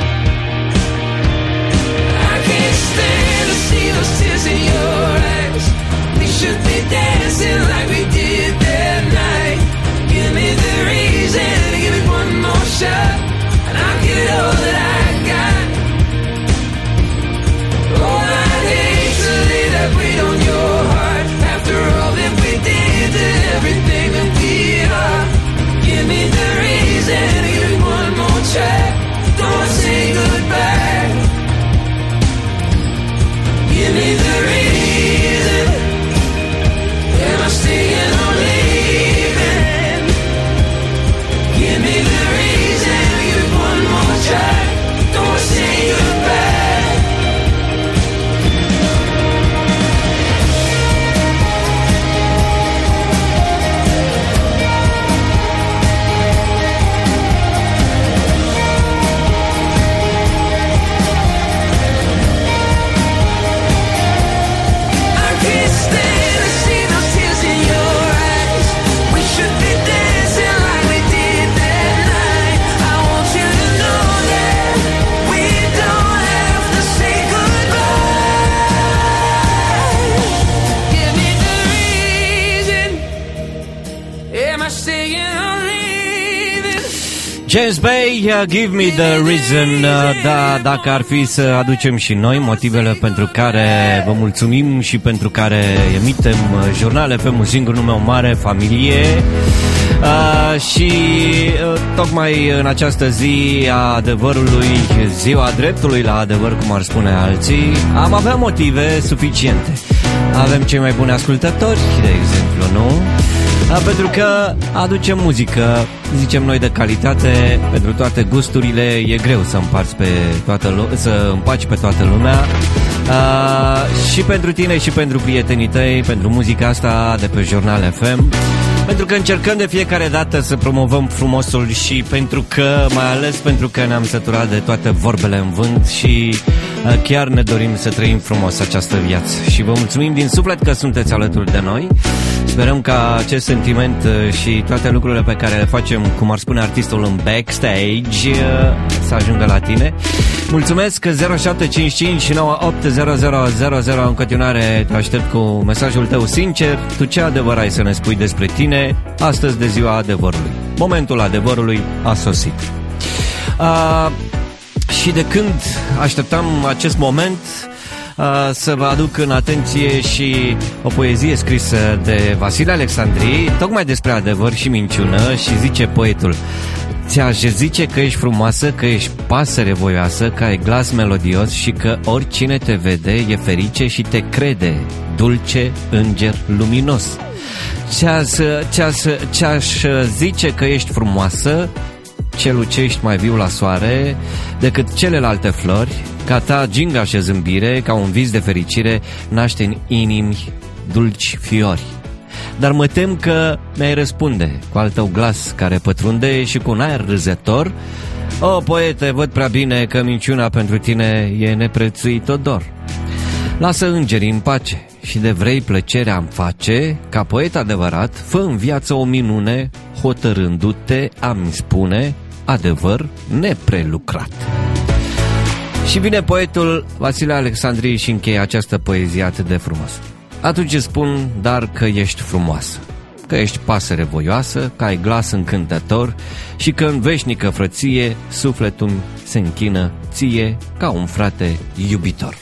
I can't stand to see those tears in your eyes. We should be dancing like we did that night. Give me the reason, give me one more shot, and I'll give it all that I got. Oh, I'd hate to lay that weight on your heart. After all that we did to everything that we are. Give me the reason, give me one more try. Don't say goodbye. Give me the reason. Am I staying or leaving? Give me the reason, give me one more try. Don't say goodbye. James Bay, uh, Give Me The Reason. uh, Da, dacă ar fi să aducem și noi motivele pentru care vă mulțumim și pentru care emitem uh, jurnale pe un singur nume, o mare familie. uh, Și uh, tocmai în această zi a adevărului, ziua dreptului la adevăr, cum ar spune alții, am avea motive suficiente. Avem cei mai buni ascultători, de exemplu, nu? Pentru că aducem muzică, zicem noi, de calitate pentru toate gusturile. E greu să împarți pe toată lu- să împaci pe toată lumea. uh, Și pentru tine și pentru prietenii tăi, pentru muzica asta de pe Jurnal F M. Pentru că încercăm de fiecare dată să promovăm frumosul și pentru că, mai ales pentru că ne-am săturat de toate vorbele în vânt și uh, chiar ne dorim să trăim frumos această viață. Și vă mulțumim din suflet că sunteți alături de noi. Sperăm ca acest sentiment și toate lucrurile pe care le facem, cum ar spune artistul, în backstage, să ajungă la tine. Mulțumesc. Zero șapte cinci cinci nouă opt zero zero zero zero. În continuare te aștept cu mesajul tău sincer. Tu ce adevăr ai să ne spui despre tine astăzi, de ziua adevărului? Momentul adevărului a sosit. uh, Și de când așteptam acest moment, Uh, să vă aduc în atenție și o poezie scrisă de Vasile Alexandrii, tocmai despre adevăr și minciună. Și zice poetul: ți-aș zice că ești frumoasă, că ești pasăre voioasă, că ai glas melodios și că oricine te vede e ferice și te crede, dulce înger luminos. Ți-aș, ți-aș, ți-aș zice că ești frumoasă, ce lucești mai viu la soare decât celelalte flori, ca ta gingașă zâmbire, ca un vis de fericire, naște în inimi dulci fiori. Dar mă tem că mi-ai răspunde cu al tău glas care pătrunde și cu un aer râzător: o, poete, văd prea bine că minciuna pentru tine e neprețuit dor. Lasă îngerii în pace și de vrei plăcerea îmi face, ca poet adevărat, fă în viață o minune, hotărându-te a-mi spune adevăr neprelucrat. Și vine poetul Vasile Alexandrii și încheie această poezie atât de frumos. Atunci îți spun dar că ești frumoasă, că ești pasăre voioasă, că ai glas încântător și că în veșnică frăție sufletul se închină ție ca un frate iubitor.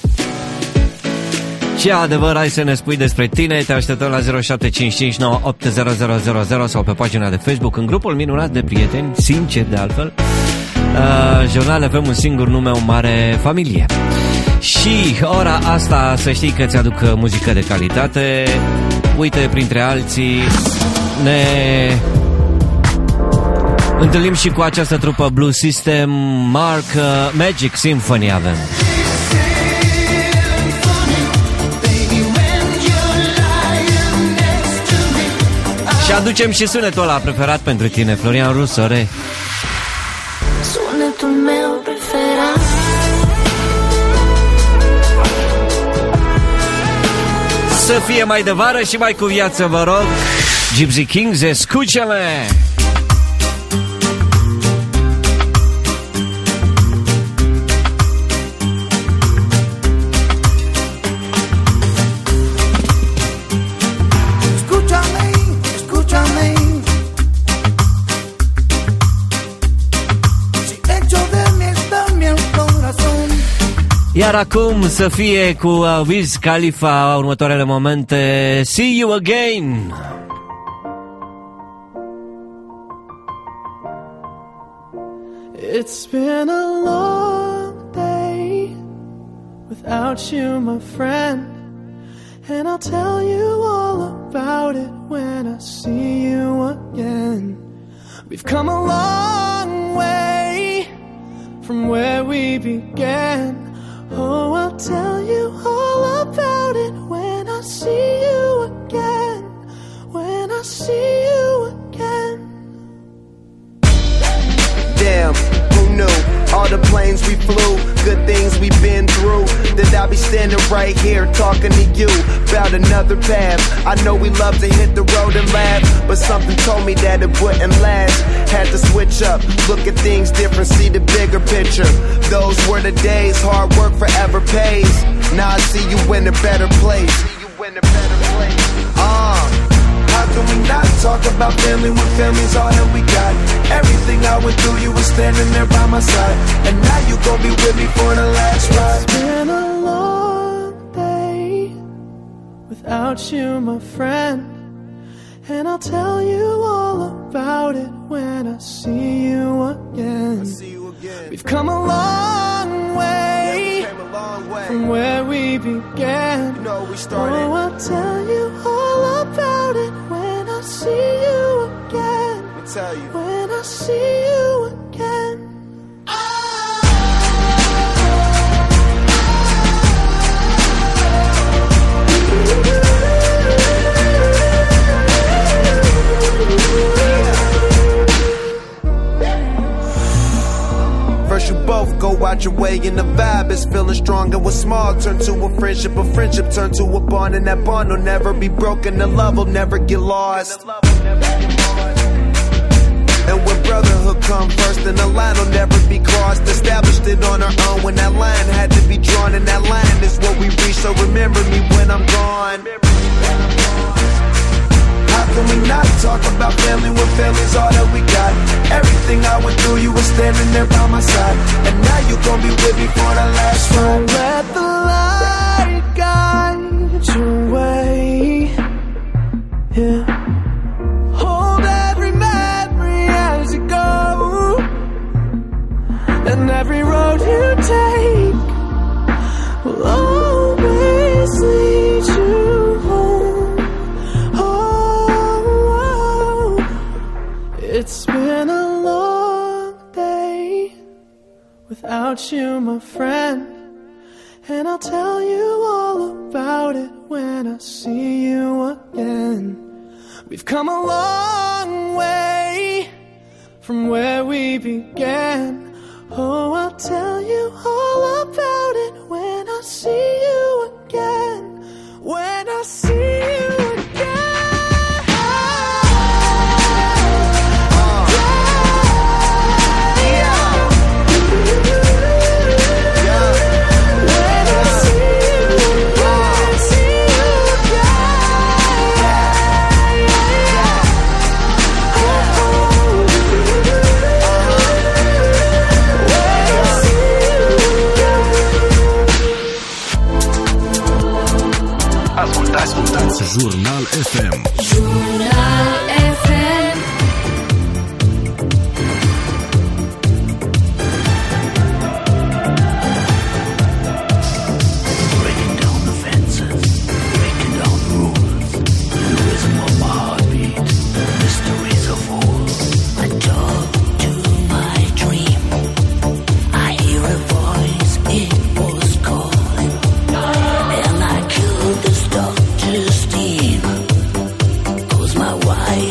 Ce adevăr ai să ne spui despre tine? Te așteptăm la zero șapte cinci cinci nouă opt zero zero zero zero sau pe pagina de Facebook, în grupul minunat de prieteni, sincer de altfel, uh, Jurnal avem un singur nume, o mare familie. Și ora asta să știi că ți-aduc muzică de calitate. Uite, printre alții ne întâlnim și cu această trupă Blue System, Mark, uh, Magic Symphony avem. Baby, when you're lying Și aducem și sunetul ăla preferat pentru tine, Florian Rusore. Sunetul meu preferat. Să fie mai de vară și mai cu viață, vă rog. Gypsy Kings, escúchame. Iar acum să fie cu uh, Wiz Khalifa următoarele momente. See you again. It's been a long day without you, my friend, and I'll tell you all about it when I see you again. We've come a long way from where we began. Oh, I'll tell you all about it when I see you again. When I see you again. Damn, who knew? All the planes we flew, good things we've been through. That I'll be standing right here talking to you about another path. I know we love to hit the road and laugh, but something told me that it wouldn't last. Had to switch up, look at things different, see the bigger picture. Those were the days, hard work forever pays. Now I see you in a better place. See you in a better place. Uh, how can we not talk about family when family's all that we got? Everything I went through, you were standing there by my side, and now you gon' be with me for the last ride. It's been a long day without you, my friend, and I'll tell you all about it when I see you again. See you again. We've come a long way, yeah, we came a long way from where we began. You know we started. Oh, I'll tell you all about it when I see you again. I'll tell you. When I see you again. First you both go out your way and the vibe is feeling strong, and what's small turn to a friendship, a friendship turn to a bond, and that bond will never be broken, the love will never get lost. And when brotherhood come first, then the line will never be crossed. Established it on our own when that line had to be drawn, and that line is what we reach, so remember me when I'm gone. How can we not talk about family when family's all that we got? Everything I went through, you were standing there by my side, and now you gon' be with me for the last ride. Let the light guide your way. Yeah. Hold every memory as you go, and every road you take will always lead you home. Oh, it's been a long day without you, my friend, and I'll tell you all about it when I see you again. We've come a long way from where we began. Oh, I'll tell you all about it when I see you again. When I see you again. Ascultați Jurnal F M. Jurnal F M. Breaking down the fences, breaking down the rules, the rhythm of my heartbeat, mysteries of old. I talk to my dream, I hear a voice, it was calling, and I killed this doctor's team, 'cause my wife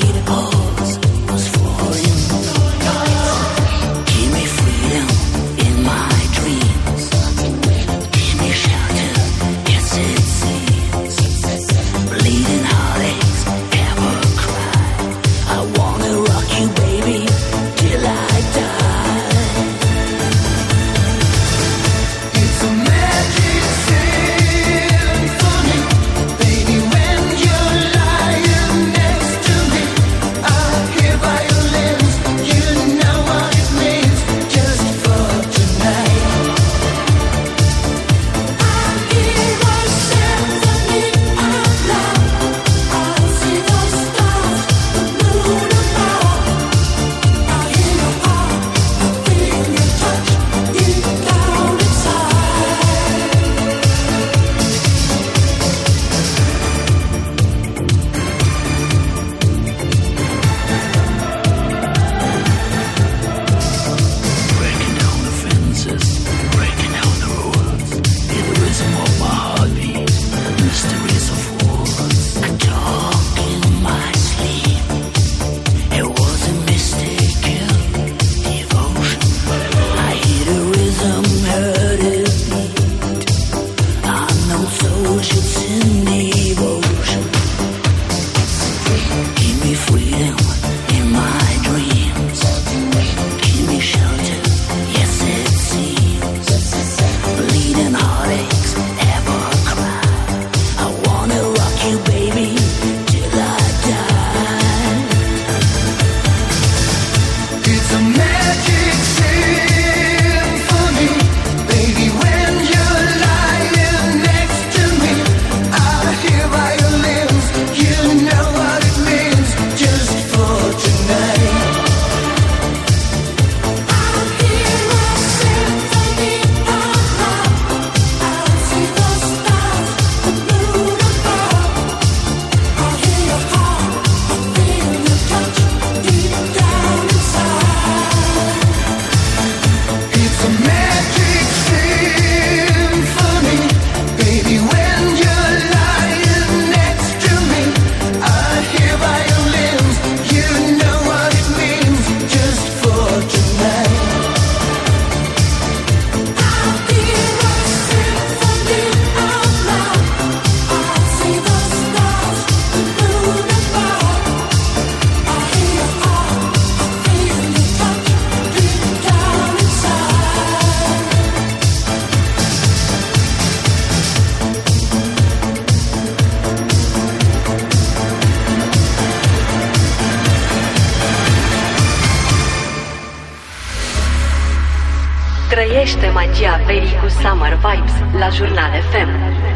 Trăiește magia verii cu Summer Vibes la Jurnal F M.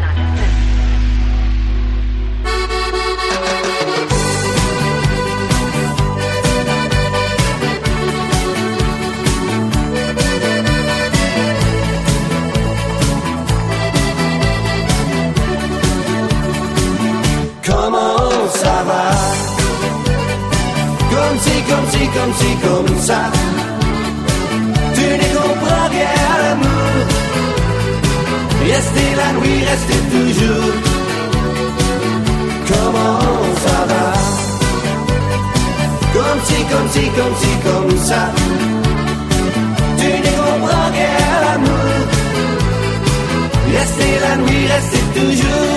Comment ça va? Comme si, comme si, comme si, comme ça. Tu ne comprends rien à l'amour. Rester la nuit, rester toujours. Comment ça va? Comme si, comme si, comme si, comme ça. Tu ne comprends rien à l'amour. Rester la nuit, rester toujours.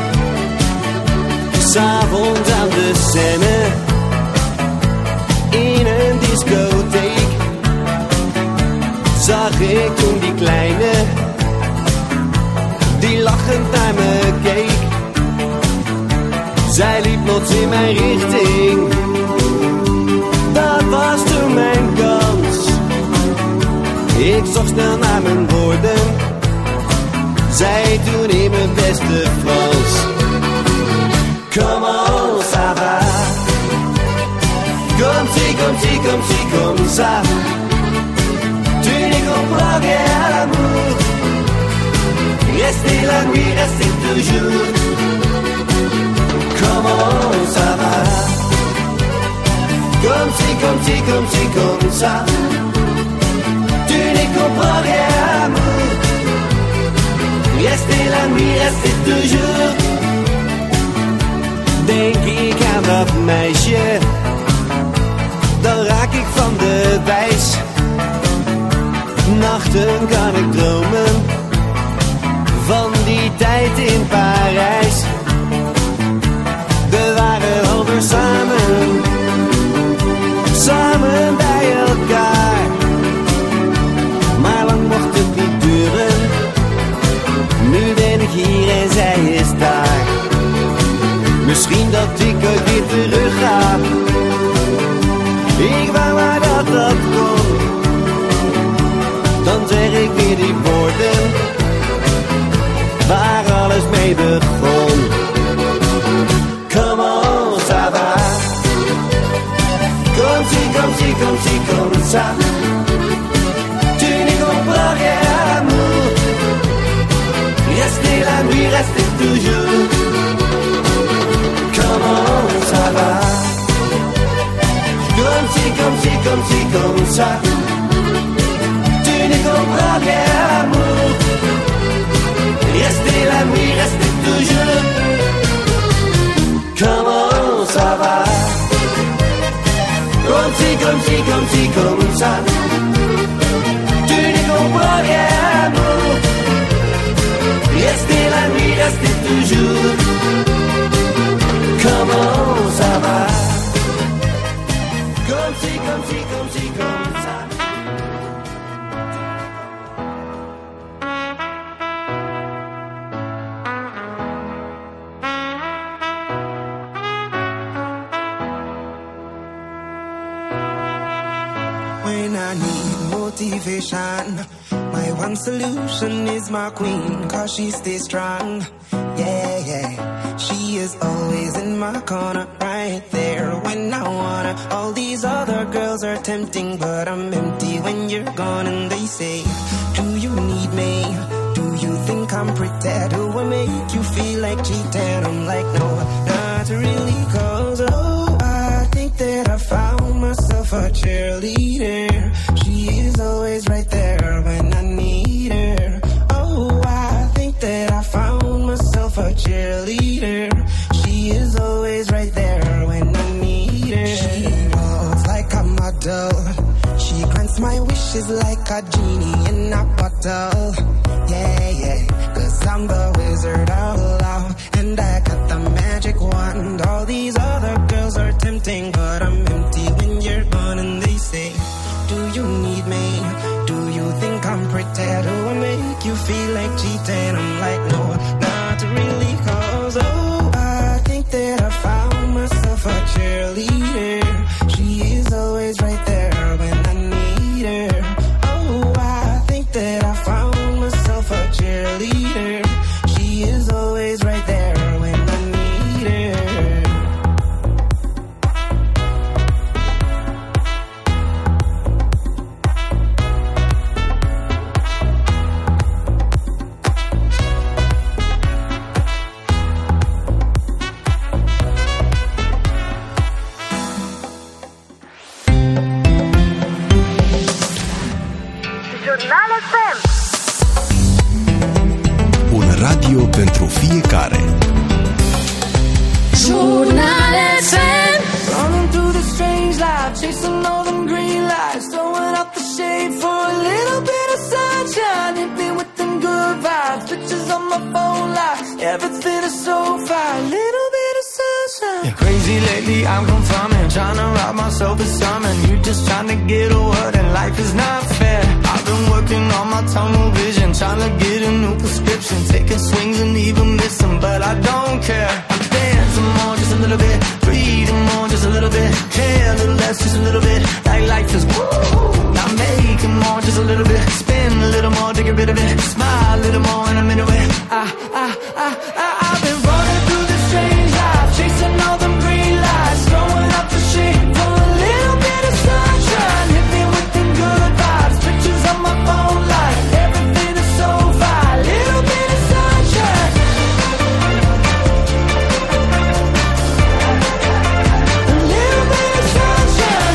S'avond aan de scène in een discotheek zag ik toen die kleine die lachend naar me keek. Zij liep plots in mijn richting, dat was toen mijn kans. Ik zocht snel naar mijn woorden, zei toen in mijn beste Frans. Comment ça va? Comme si, comme si, comme si, comme ça. Tu ne comprends rien à l'amour. Rester la nuit, rester toujours. Comment ça va? Comme si, comme si, comme si, comme ça. Tu ne comprends rien à l'amour. Rester la nuit, rester toujours. Denk ik aan dat meisje, dan raak ik van de wijs. Nachten kan ik dromen van die tijd in Parijs. We waren alweer samen, samen bij elkaar. Maar lang mocht het niet duren, nu ben ik hier en zij is daar. Misschien dat ik ook weer terug ga. Ik wou maar dat dat kon. Dan zeg ik weer die woorden waar alles mee begon. Comment ça va? Comme si, comme si, comme si, comme ça. Tu ne comprends rien à l'amour. Rester la nuit, rester toujours. Comment ça va? Comme si, comme si, comme si, comme ça. Tu ne comprends rien à l'amour. Rester la nuit, rester toujours. Comment ça va? Comme si, comme si, comme si, comme ça. Tu ne comprends rien à l'amour. Rester la nuit, rester toujours. Comment ça va? Comme si, comme si, comme si, comme ça. When I need motivation, my one solution is my queen, cause she stays strong. Yeah, yeah. She is always in my corner, right there when I wanna. All these other girls are tempting, but I'm empty when you're gone. And they say, do you need me? Do you think I'm pretty? Do I make you feel like cheating? I'm like, no, not really, cause oh, I think that I found myself a cheerleader. She is always right there when I need her. Oh, I think that I found myself a cheerleader. She is always right there when I need her. She walks like a model. She grants my wishes like a genie in a bottle. Yeah, yeah, cause I'm the wizard of love, and I got the magic wand. All these other girls are tempting, but I'm empty when you're gone. And they say, do you need me? Do you think I'm pretty? Do I make you feel like cheating? I'm like, no, not really, cause oh, I think that I found myself a cheerleader. She is always right there when I need her. Oh, I think that Journal F M. Running through the strange life, chasing all them green lights, throwing out the shade for a little bit of sunshine. Hit me with them good vibes, pictures on my phone lights. Everything is so fine, little bit of sunshine. Yeah, crazy lately, I'm confirming, trying to rob myself of something. You just trying to get a word, and life is not fair. I've been working on my tunnel vision, trying to get a new prescription, taking swings and even missing, but I don't care. I'm dancing more, just a little bit, breathing more, just a little bit, care a little less, just a little bit, like life is woo. Now making more, just a little bit, spin a little more to get rid of it, smile a little more and I'm into it. I, I, I, I, I've been running through this strange life, chasing all them green lights, throwing up the shade for a little bit of sunshine. Hit me with them good vibes, pictures on my phone light, everything is so fine, little bit of sunshine. A little bit of sunshine.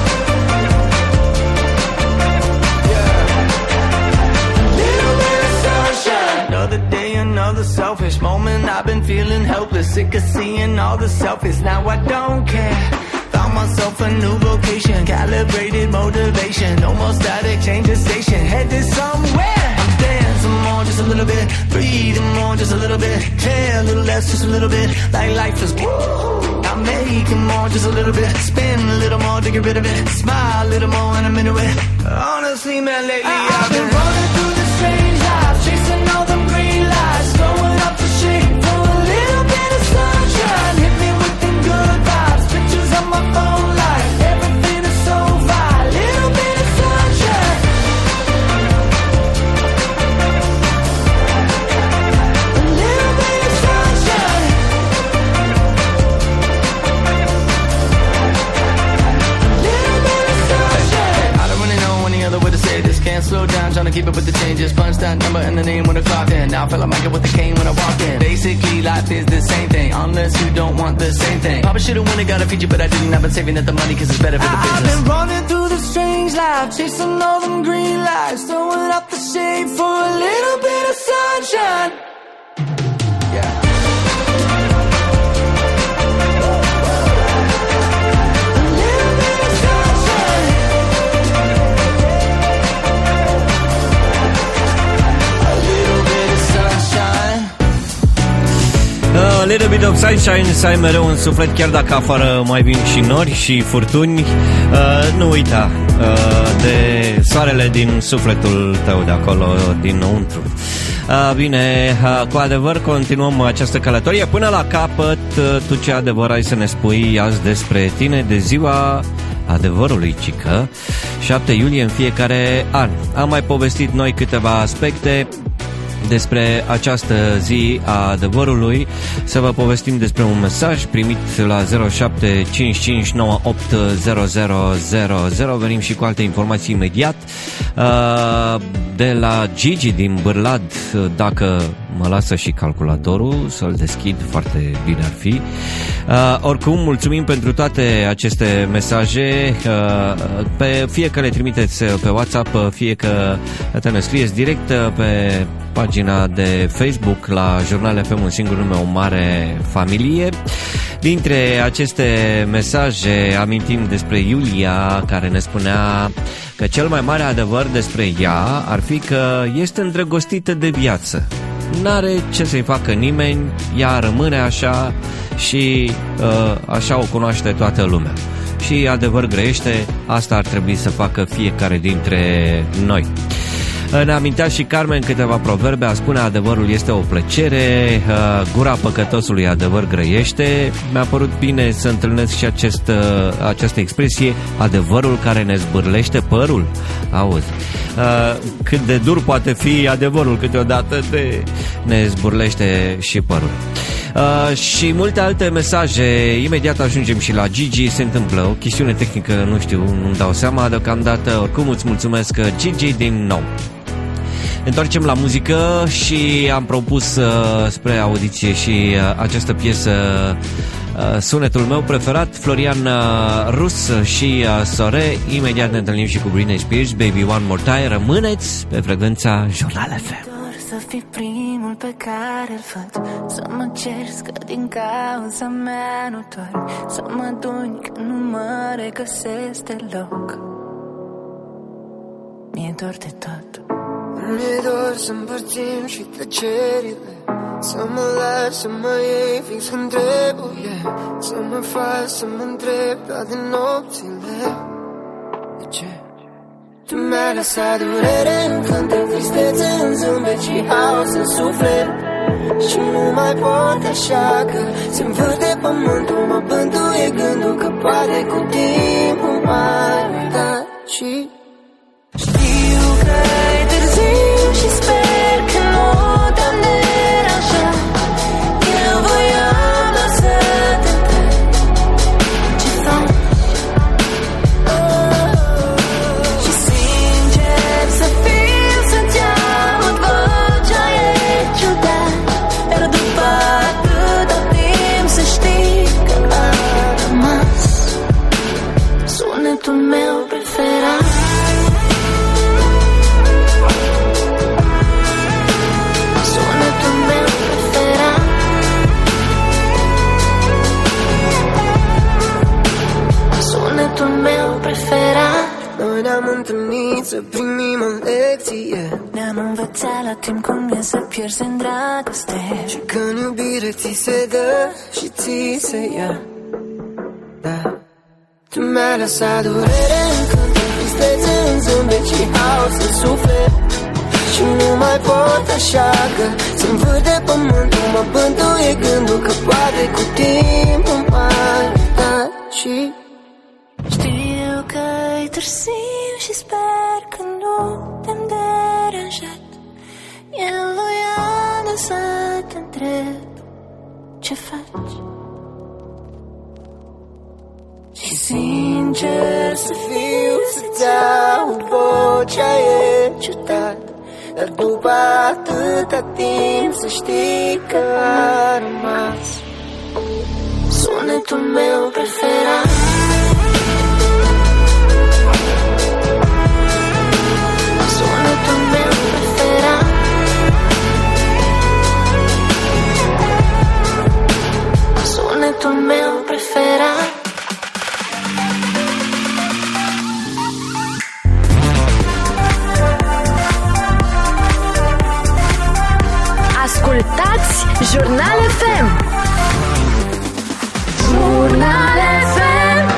Little bit of sunshine. Another day, another selfish moment. I've been feeling helpless, sick of seeing all the selfies. Now I don't care. Found myself a new vocation, calibrated motivation. No more static, change the station, headed somewhere. I'm dancing more, just a little bit, breathing more, just a little bit, care a little less, just a little bit, like life is woo. I'm making more, just a little bit, spin a little more to get rid of it, smile a little more and I'm into it. Honestly, man, lately I, I've been running through this strange life, chasing all them green lights, throwing up the shade for a little bit of sunshine. Hit me with them good vibes, pictures on my phone light, everything is so fine, little bit of sunshine. A little bit of sunshine. Little bit of sunshine. I don't really know any other way to say this. Can't slow down, trying to keep up with the changes. Punch that number and the name when I clock in. Now I feel like I get with the cane when I walk in. Basically, life is the same thing, unless you don't want the same thing. Probably should've won it, got a feature, but I didn't. I've been saving up the money cause it's better for the business. I've been running through the strange life, chasing all them green lights, throwing out the shade for a little bit of sunshine. Yeah. A little bit of sunshine, să ai mereu în suflet, chiar dacă afară mai vin și nori și furtuni. Uh, nu uita uh, de soarele din sufletul tău de acolo, dinăuntru. Uh, bine, uh, cu adevăr continuăm această călătorie până la capăt. Uh, tu ce adevăr ai să ne spui azi despre tine de ziua adevărului, cică? șapte iulie în fiecare an. Am mai povestit noi câteva aspecte despre această zi a adevărului. Să vă povestim despre un mesaj primit la zero șapte cinci cinci nouă opt zero zero zero zero. Venim și cu alte informații imediat de la Gigi din Bârlad. Dacă mă lasă și calculatorul să-l deschid, foarte bine ar fi. Oricum, mulțumim pentru toate aceste mesaje. Pe fie că le trimiteți pe WhatsApp, fie că te ne scrieți direct pe pagina de Facebook la Journal F M, un singur nume, o mare familie. Dintre aceste mesaje amintim despre Iulia, care ne spunea că cel mai mare adevăr despre ea ar fi că este îndrăgostită de viață. N-are ce să-i facă nimeni, ea rămâne așa și uh, așa o cunoaște toată lumea. Și adevăr grăiește, asta ar trebui să facă fiecare dintre noi. Ne amintea și Carmen câteva proverbe, a spune adevărul este o plăcere, gura păcătosului adevăr grăiește. Mi-a părut bine să întâlnesc și acest, această expresie, adevărul care ne zbârlește părul. Auzi, cât de dur poate fi adevărul câteodată, de ne zbârlește și părul. Uh, și multe alte mesaje. Imediat ajungem și la Gigi. Se întâmplă o chestiune tehnică, nu știu, nu-mi dau seama deocamdată. Oricum îți mulțumesc, Gigi, din nou. Întoarcem la muzică și am propus uh, spre audiție și uh, această piesă, uh, sunetul meu preferat, Florian uh, Rus și uh, Sore. Imediat ne întâlnim și cu Britney Spears, Baby One More Time. Rămâneți pe frecvența Journal F M. să fii primul pe care îl văd, să mă ceri că din cauza mea nu dormi, să mă aduni că nu mă regăsesc deloc. Mi-e dor de tot. Mi-e dor să împărțim și tăcerile, să mă lași să mă iei fix când trebuie, să mă faci să mă întreb toate nopțile. De ce? Tu mi-ai lăsat durere în cântec, tristețe în zâmbet și haos în suflet. Și nu mai pot așa că se învârte pământul, mă bântuie gândul că poate cu timpul mai uita. Și știu că-i târziu și sper că nu te-am deranjat. Eu voiam doar să te întreb ce faci. Și sincer să fiu, să-ți aud vocea, e ciudat. Dar după atâta timp să știi că a rămas sunetul meu preferat. Sunetul meu preferat. Noi ne-am întâlnit să primim o lecție, ne-am învățat la timp cum e să pierzi în dragoste, și că în iubire ți se dă și ți se ia. Da. Tu mi-ai lăsat durere în cântec, tristețe în zâmbet și haos în suflet. Și nu mai pot așa că se învârte pământul, mă bântuie gândul că poate cu timpul mai uita. Și știu că-i târziu și sper că nu te-am deranjat. Eu voiam doar să te întreb ce faci. Și sincer să fiu, să-ți aud vocea, e ciudat. Dar după atâta timp să știi că a rămas sunetul meu preferat. Sunetul meu preferat. Sunetul meu preferat. Ascultați Jurnal F M. Jurnal F M.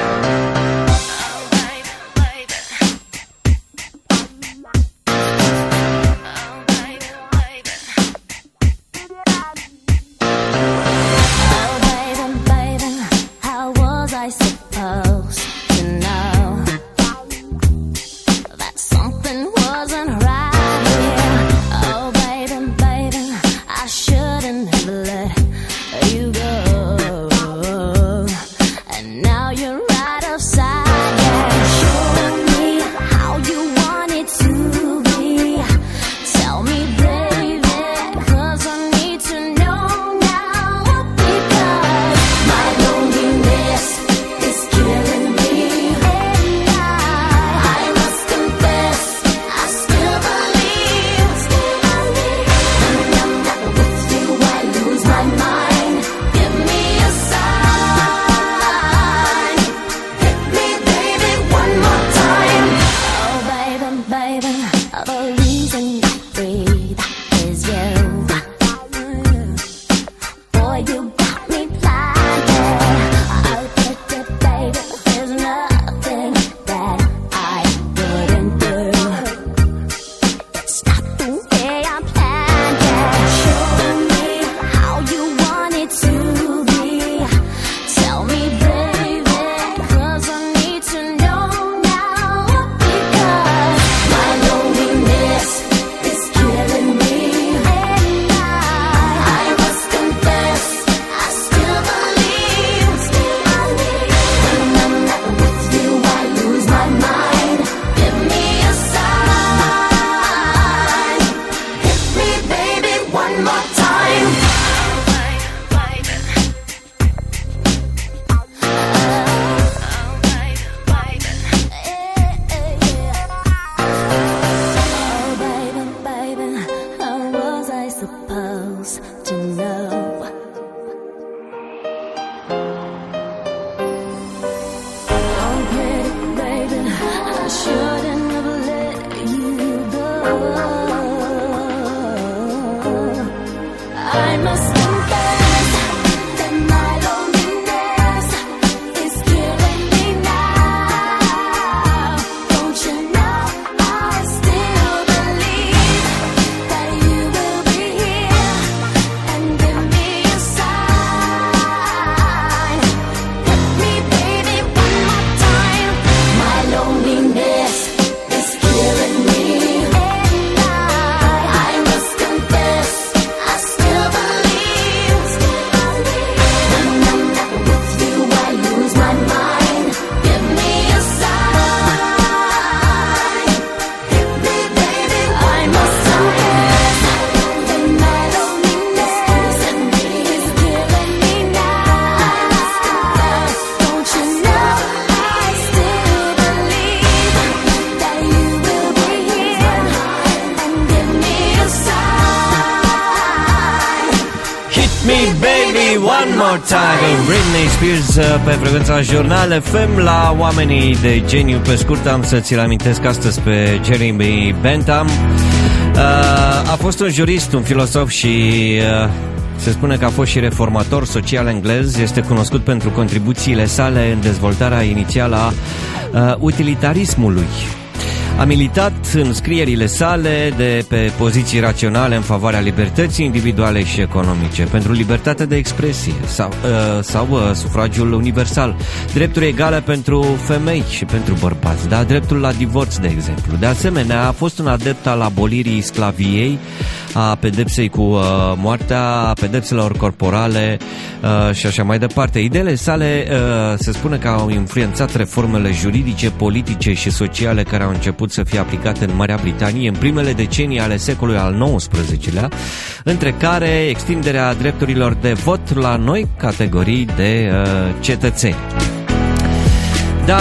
More Time, Britney Spears uh, pe frecvența Jurnal F M la Oamenii de Geniu. Pe scurt am să ți-l amintesc astăzi pe Jeremy Bentham. uh, A fost un jurist, un filosof și uh, se spune că a fost și reformator social englez. Este cunoscut pentru contribuțiile sale în dezvoltarea inițială a uh, utilitarismului. A militat în scrierile sale de pe poziții raționale în favoarea libertății individuale și economice, pentru libertatea de expresie sau, uh, sau uh, sufragiul universal, drepturi egale pentru femei și pentru bărbați, da? Dreptul la divorț, de exemplu. De asemenea, a fost un adept al abolirii sclaviei, a pedepsei cu uh, moartea, a pedepselor corporale uh, și așa mai departe. Ideile sale uh, se spune că au influențat reformele juridice, politice și sociale care au început să fie aplicate în Marea Britanie în primele decenii ale secolului al nouăsprezecelea, între care extinderea drepturilor de vot la noi categorii de uh, cetățeni. Da,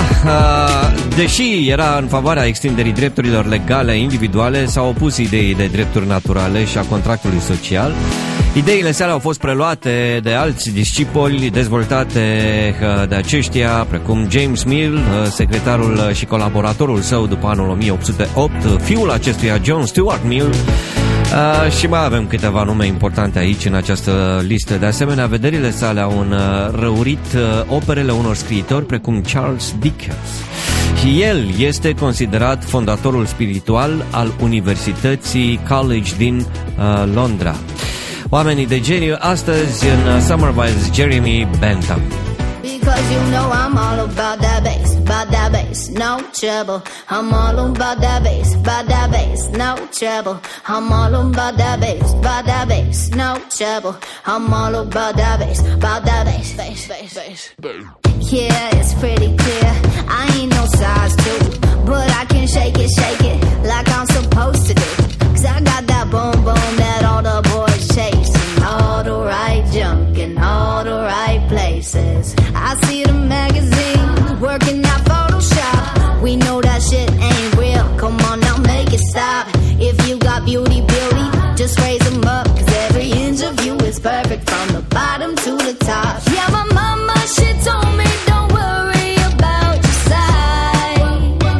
deși era în favoarea extinderii drepturilor legale individuale, s-a opus ideii de drepturi naturale și a contractului social. Ideile sale au fost preluate de alți discipoli, dezvoltate de aceștia, precum James Mill, secretarul și colaboratorul său după anul o mie opt sute opt, fiul acestuia John Stuart Mill. Uh, și mai avem câteva nume importante aici în această listă. De asemenea, vederile sale au înrăurit uh, operele unor scriitori precum Charles Dickens. Și el este considerat fondatorul spiritual al Universității College din uh, Londra. Oamenii de geniu astăzi în Summer Vibes, Jeremy Bentham. Because you know I'm all about that bass, about that bass, no trouble. I'm all about that bass, about that bass, no trouble. I'm all about that bass, about that bass, no trouble. I'm all about that bass, about that bass, bass, bass, bass. Yeah, it's pretty clear. I ain't no size two, but I can shake it, shake it like I'm supposed to do. Cause I got that boom boom that all the boys chase. All the right junk in all the right places. I see the magazine working out Photoshop. We know that shit ain't real. Come on now, make it stop. If you got beauty, beauty, just raise them up. Cause every inch of you is perfect from the bottom to the top. Yeah, my mama, she told me don't worry about your size.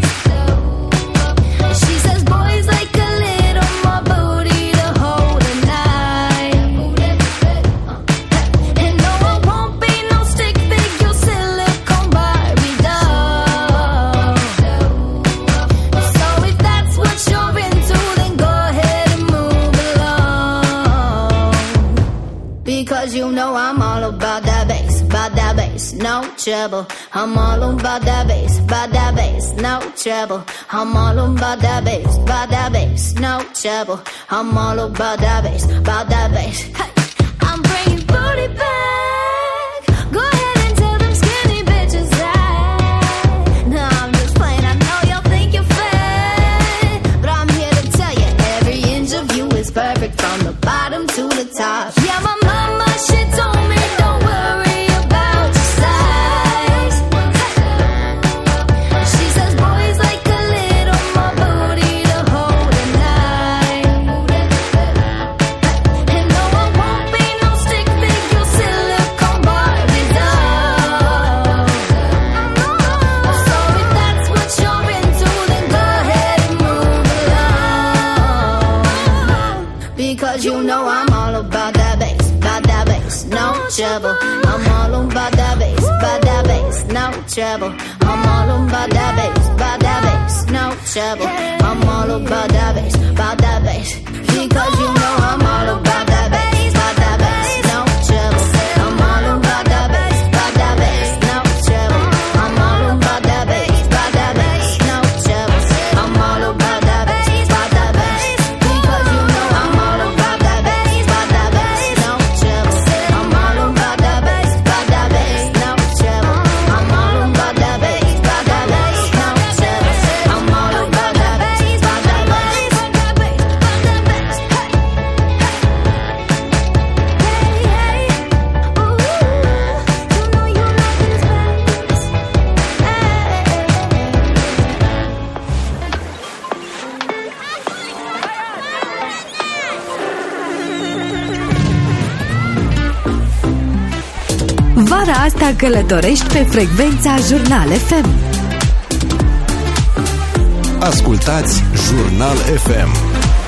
She says boys like a little more booty to hold a knife. And no, I won't be no stick figure silicone Barbie doll. So if that's what you're into, then go ahead and move along. Because you know I'm all about that bass, about that bass, no trouble. I'm all about that bass, about that bass, no trouble. I'm all about that bass, about that bass, no trouble. I'm all about that bass, about that bass. Hey, I'm bringing booty back. Go ahead and tell them skinny bitches that. No, I'm just playing. I know y'all think you're fat, but I'm here to tell you every inch of you is perfect from the bottom to the top. Yeah, my mama, she told me don't worry about your size. She says boys like a little more booty to hold a knife. And no, I won't be no stick figure silicone Barbie doll. So if that's what you're into, then go ahead and move along. Because you know I'm all about that bass, about that bass, no trouble. I'm all about that bass, about that bass, no trouble. I'm all about that bass, about that bass, no trouble. I'm all about that bass, about that bass. Because you know I'm all about that bass, about that bass, no trouble. I'm all about that bass, about that bass, no trouble. I'm all about that bass, about that bass, no trouble. I'm all about that bass, about that bass. Because you know I'm all about that bass, about that bass, no trouble. I'm all about that bass, about that bass, no trouble. I'm all about that bass, about that bass, no trouble. I'm all about that bass, about that bass, about that bass, about that bass. Vara asta călătorești pe frecvența Jurnal F M. Ascultați Jurnal F M.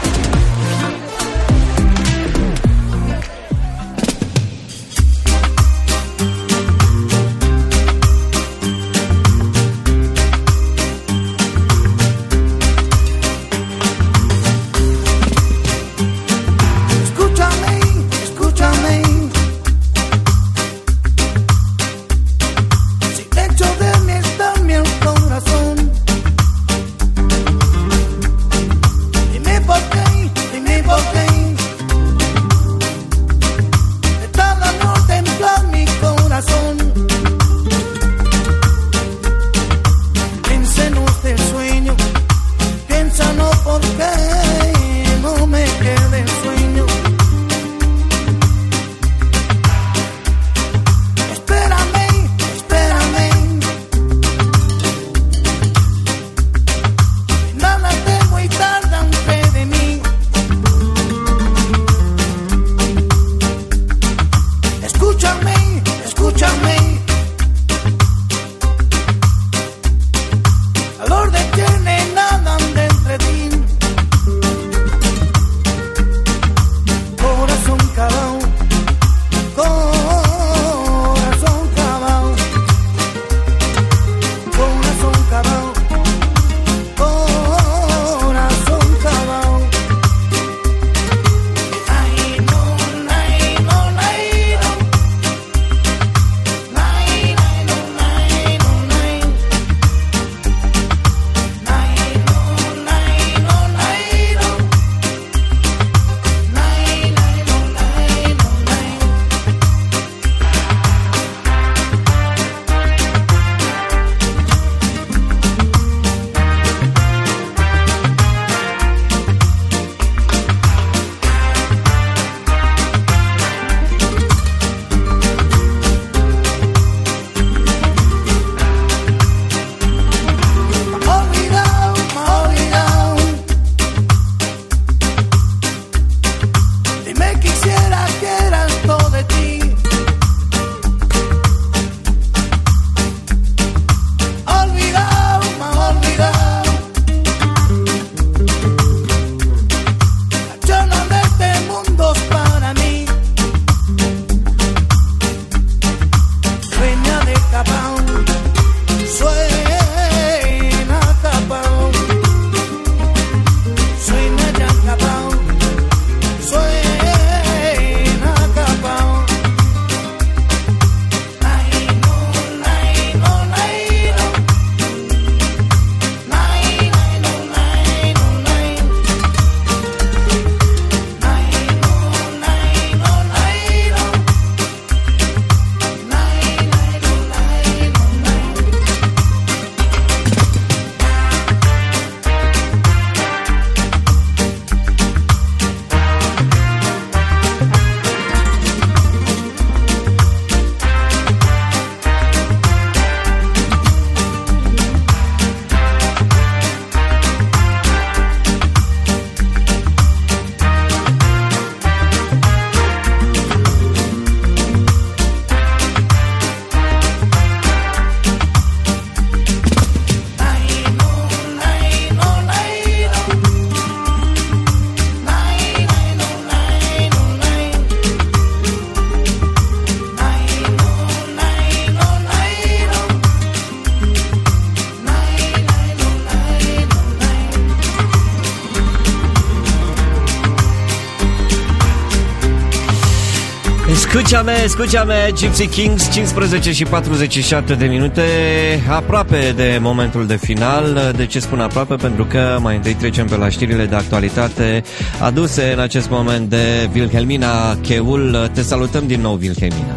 Escúchame, escúchame, Gypsy Kings, cincisprezece și patruzeci și șapte de minute, aproape de momentul de final. De ce spun aproape? Pentru că mai întâi trecem pe la știrile de actualitate aduse în acest moment de Wilhelmina Cheul. Te salutăm din nou, Wilhelmina.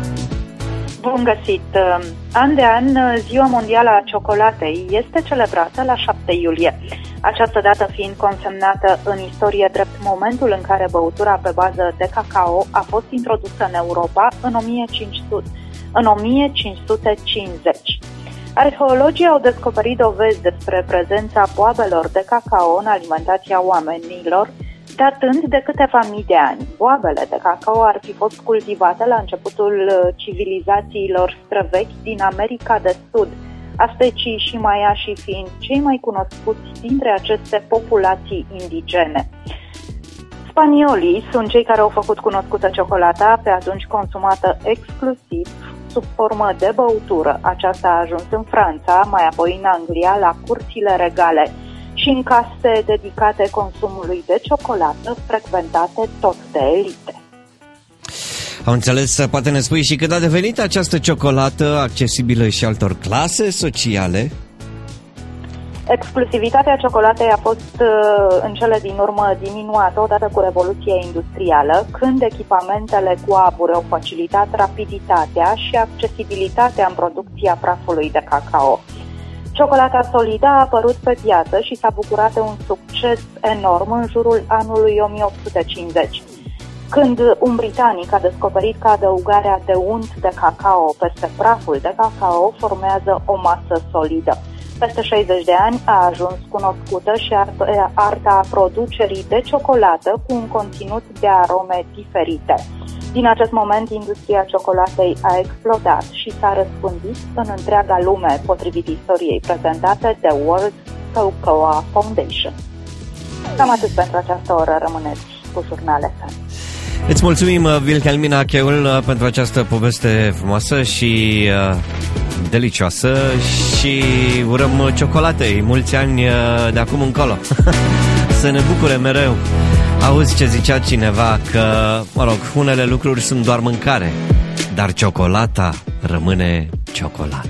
Bun găsit! An de an, Ziua Mondială a Ciocolatei este celebrată la șapte iulie. Această dată fiind consemnată în istorie drept momentul în care băutura pe bază de cacao a fost introdusă în Europa în o mie cinci sute, în o mie cinci sute cincizeci. Arheologii au descoperit dovezi despre prezența boabelor de cacao în alimentația oamenilor datând de câteva mii de ani. Boabele de cacao ar fi fost cultivate la începutul civilizațiilor străvechi din America de Sud, Aztecii și maiașii fiind cei mai cunoscuți dintre aceste populații indigene. Spaniolii sunt cei care au făcut cunoscută ciocolata, pe atunci consumată exclusiv sub formă de băutură. Aceasta a ajuns în Franța, mai apoi în Anglia, la curțile regale și în case dedicate consumului de ciocolată, frecventate tot de elite. Am înțeles, poate ne spui și cât a devenit această ciocolată accesibilă și altor clase sociale? Exclusivitatea ciocolatei a fost în cele din urmă diminuată odată cu Revoluția Industrială, când echipamentele cu abur au facilitat rapiditatea și accesibilitatea în producția prafului de cacao. Ciocolata solidă a apărut pe piață și s-a bucurat de un succes enorm în jurul anului o mie opt sute cincizeci, când un britanic a descoperit că adăugarea de unt de cacao peste praful de cacao formează o masă solidă. Peste șaizeci de ani a ajuns cunoscută și arta producerii de ciocolată cu un conținut de arome diferite. Din acest moment, industria ciocolatei a explodat și s-a răspândit în întreaga lume, potrivit istoriei prezentate de World Cocoa Foundation. Cam atât pentru această oră, rămâneți cu Jurnal F M. Îți mulțumim, Wilhelmina Cheul, pentru această poveste frumoasă și uh, delicioasă și urăm ciocolatei mulți ani uh, de acum încolo. Să ne bucure mereu. Auzi ce zicea cineva, că, mă rog, unele lucruri sunt doar mâncare, dar ciocolata rămâne ciocolată.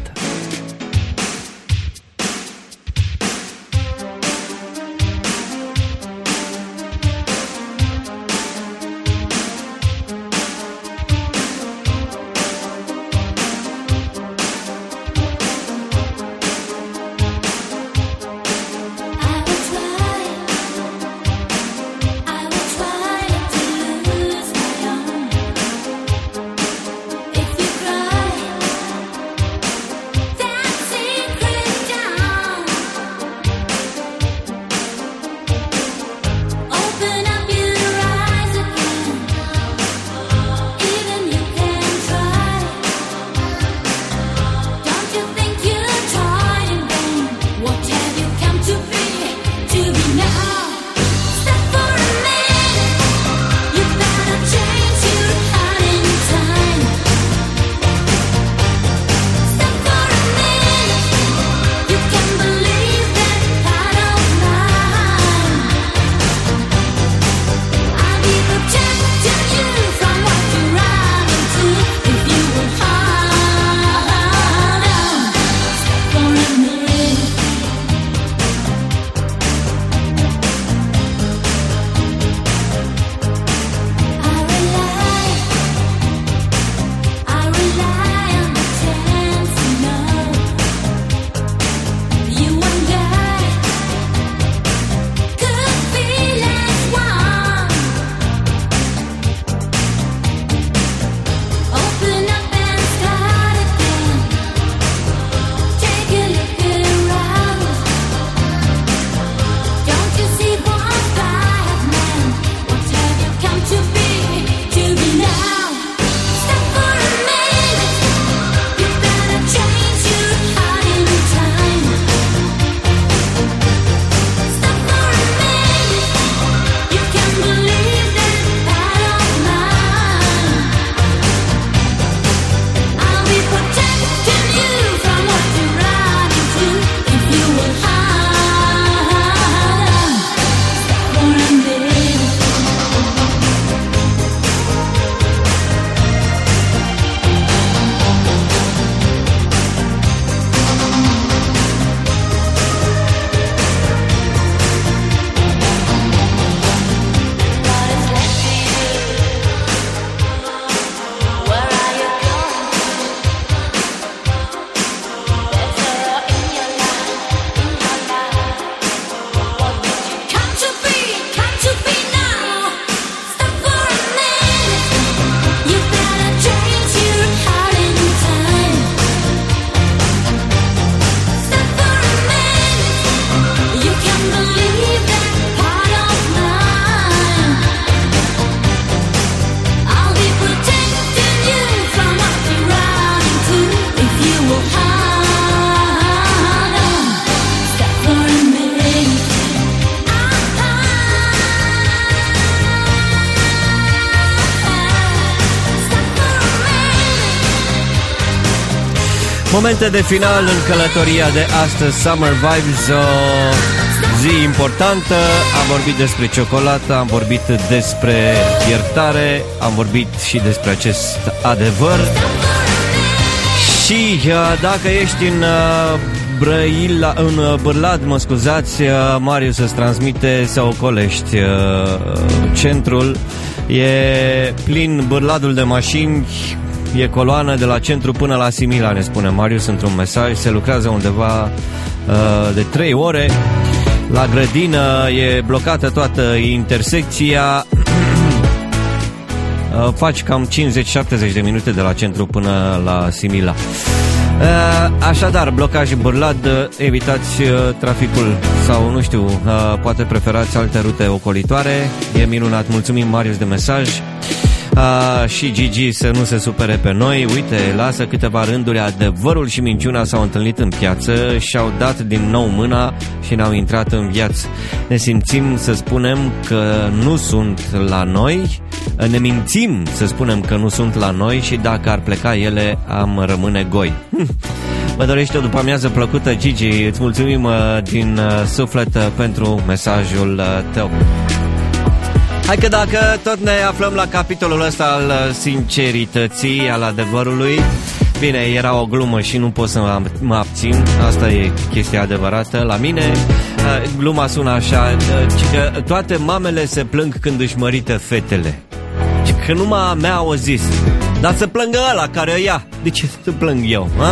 If you cry Momente de final în călătoria de astăzi, Summer Vibes, o zi importantă. Am vorbit despre ciocolată, am vorbit despre iertare, am vorbit și despre acest adevăr. Și dacă ești în Brăila, în Bârlad, mă scuzați, Marius îți transmite să ocolești centrul. E plin Bârladul de mașini, e coloană de la centru până la Simila, ne spune Marius într-un mesaj. Se lucrează undeva uh, de trei ore. La grădină e blocată toată intersecția. uh, Faci cam cincizeci șaptezeci de minute de la centru până la Simila. uh, Așadar, blocaj în Bârlad, uh, evitați uh, traficul sau nu știu, uh, poate preferați alte rute ocolitoare. E minunat, mulțumim Marius de mesaj. Uh, și Gigi să nu se supere pe noi. Uite, lasă câteva rânduri. Adevărul și minciuna s-au întâlnit în piață, și-au dat din nou mâna și ne-au intrat în viață. Ne simțim să spunem că nu sunt la noi, ne mințim să spunem că nu sunt la noi, și dacă ar pleca ele am rămâne goi. Vă dorește o după-amiază plăcută, Gigi. Îți mulțumim uh, din uh, suflet uh, pentru mesajul uh, tău. Hai că dacă tot ne aflăm la capitolul ăsta al sincerității, al adevărului, bine, era o glumă și nu pot să mă abțin, asta e chestia adevărată la mine. Gluma sună așa, că toate mamele se plâng când își mărită fetele. Că numai mea au zis, dar să plângă ăla care o ia, de ce să plâng eu, ha?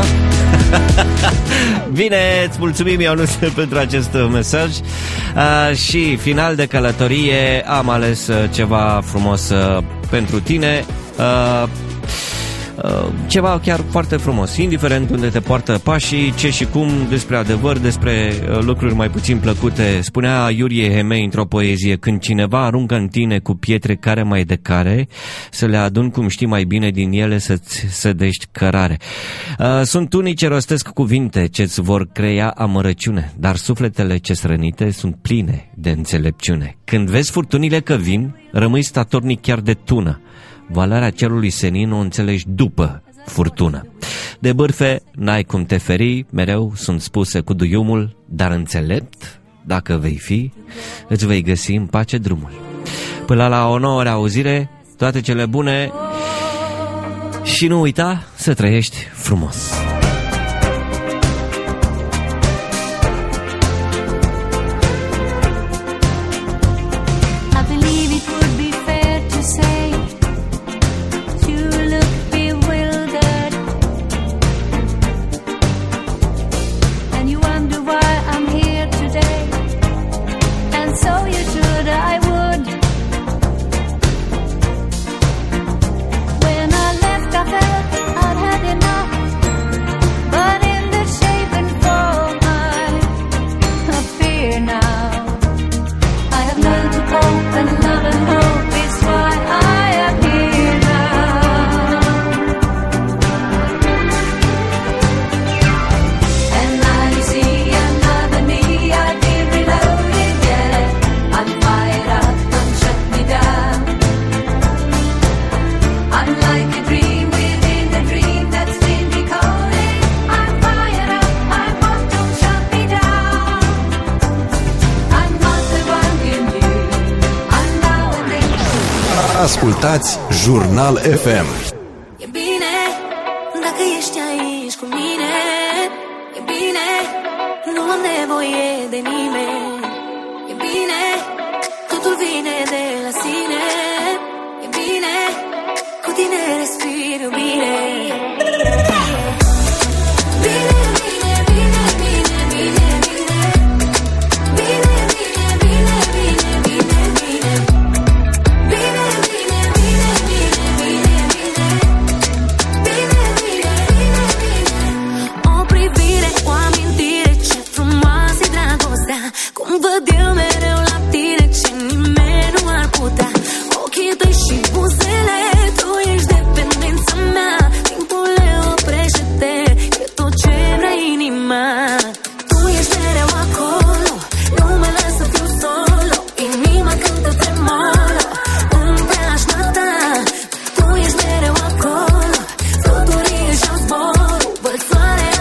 Bine, îți mulțumim, Ionuț, pentru acest mesaj. uh, Și final de călătorie, am ales ceva frumos uh, pentru tine. uh, uh, Ceva chiar foarte frumos, indiferent unde te poartă pașii, ce și cum, despre adevăr, despre uh, lucruri mai puțin plăcute. Spunea Iurie Hemei într-o poezie: când cineva aruncă în tine cu pietre care mai de care, să le aduni cum știi mai bine din ele să-ți sădești cărare. Uh, sunt unii ce rostesc cuvinte ce-ți vor crea amărăciune, dar sufletele ce-s rănite sunt pline de înțelepciune. Când vezi furtunile că vin, rămâi statornic chiar de tună. Valoarea cerului senin o înțelegi după furtună. De bârfe n-ai cum te feri, mereu sunt spuse cu duiumul, dar înțelept, dacă vei fi, îți vei găsi în pace drumul. Până la o nouă reauzire, toate cele bune și nu uita să trăiești frumos. Ascultați Jurnal F M. E bine dacă ești aici cu mine. E bine, nu am nevoie de nimeni. E bine, totul vine de la sine. E bine, cu tine respir bine. Văd eu mereu la tine ce nimeni nu ar putea. Ochii tăi și buzele, tu ești dependența mea. Timpul le oprește-te, e tot ce vrea inima. Tu ești mereu acolo, nu mă las să fiu solo. Inima cântă tremolo în preajma ta. Tu ești mereu acolo, fluturii și-au zborul. Văd soare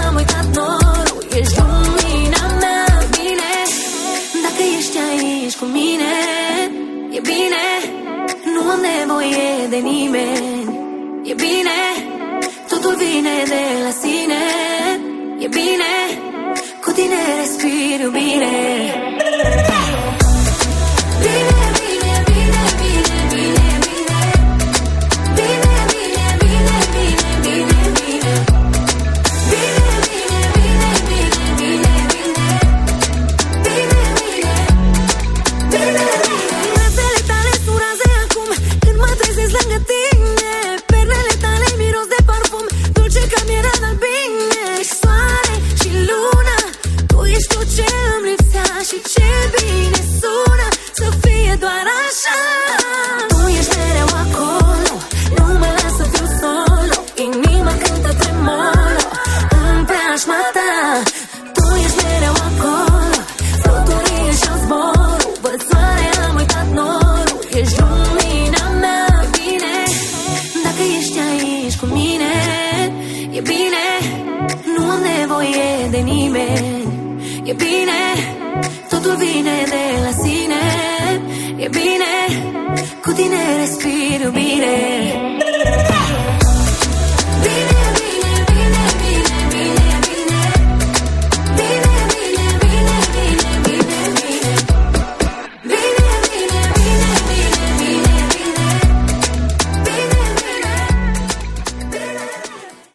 bine, nu am nevoie de nimeni. E bine, totul vine de la sine. E bine, cu tine respir iubire.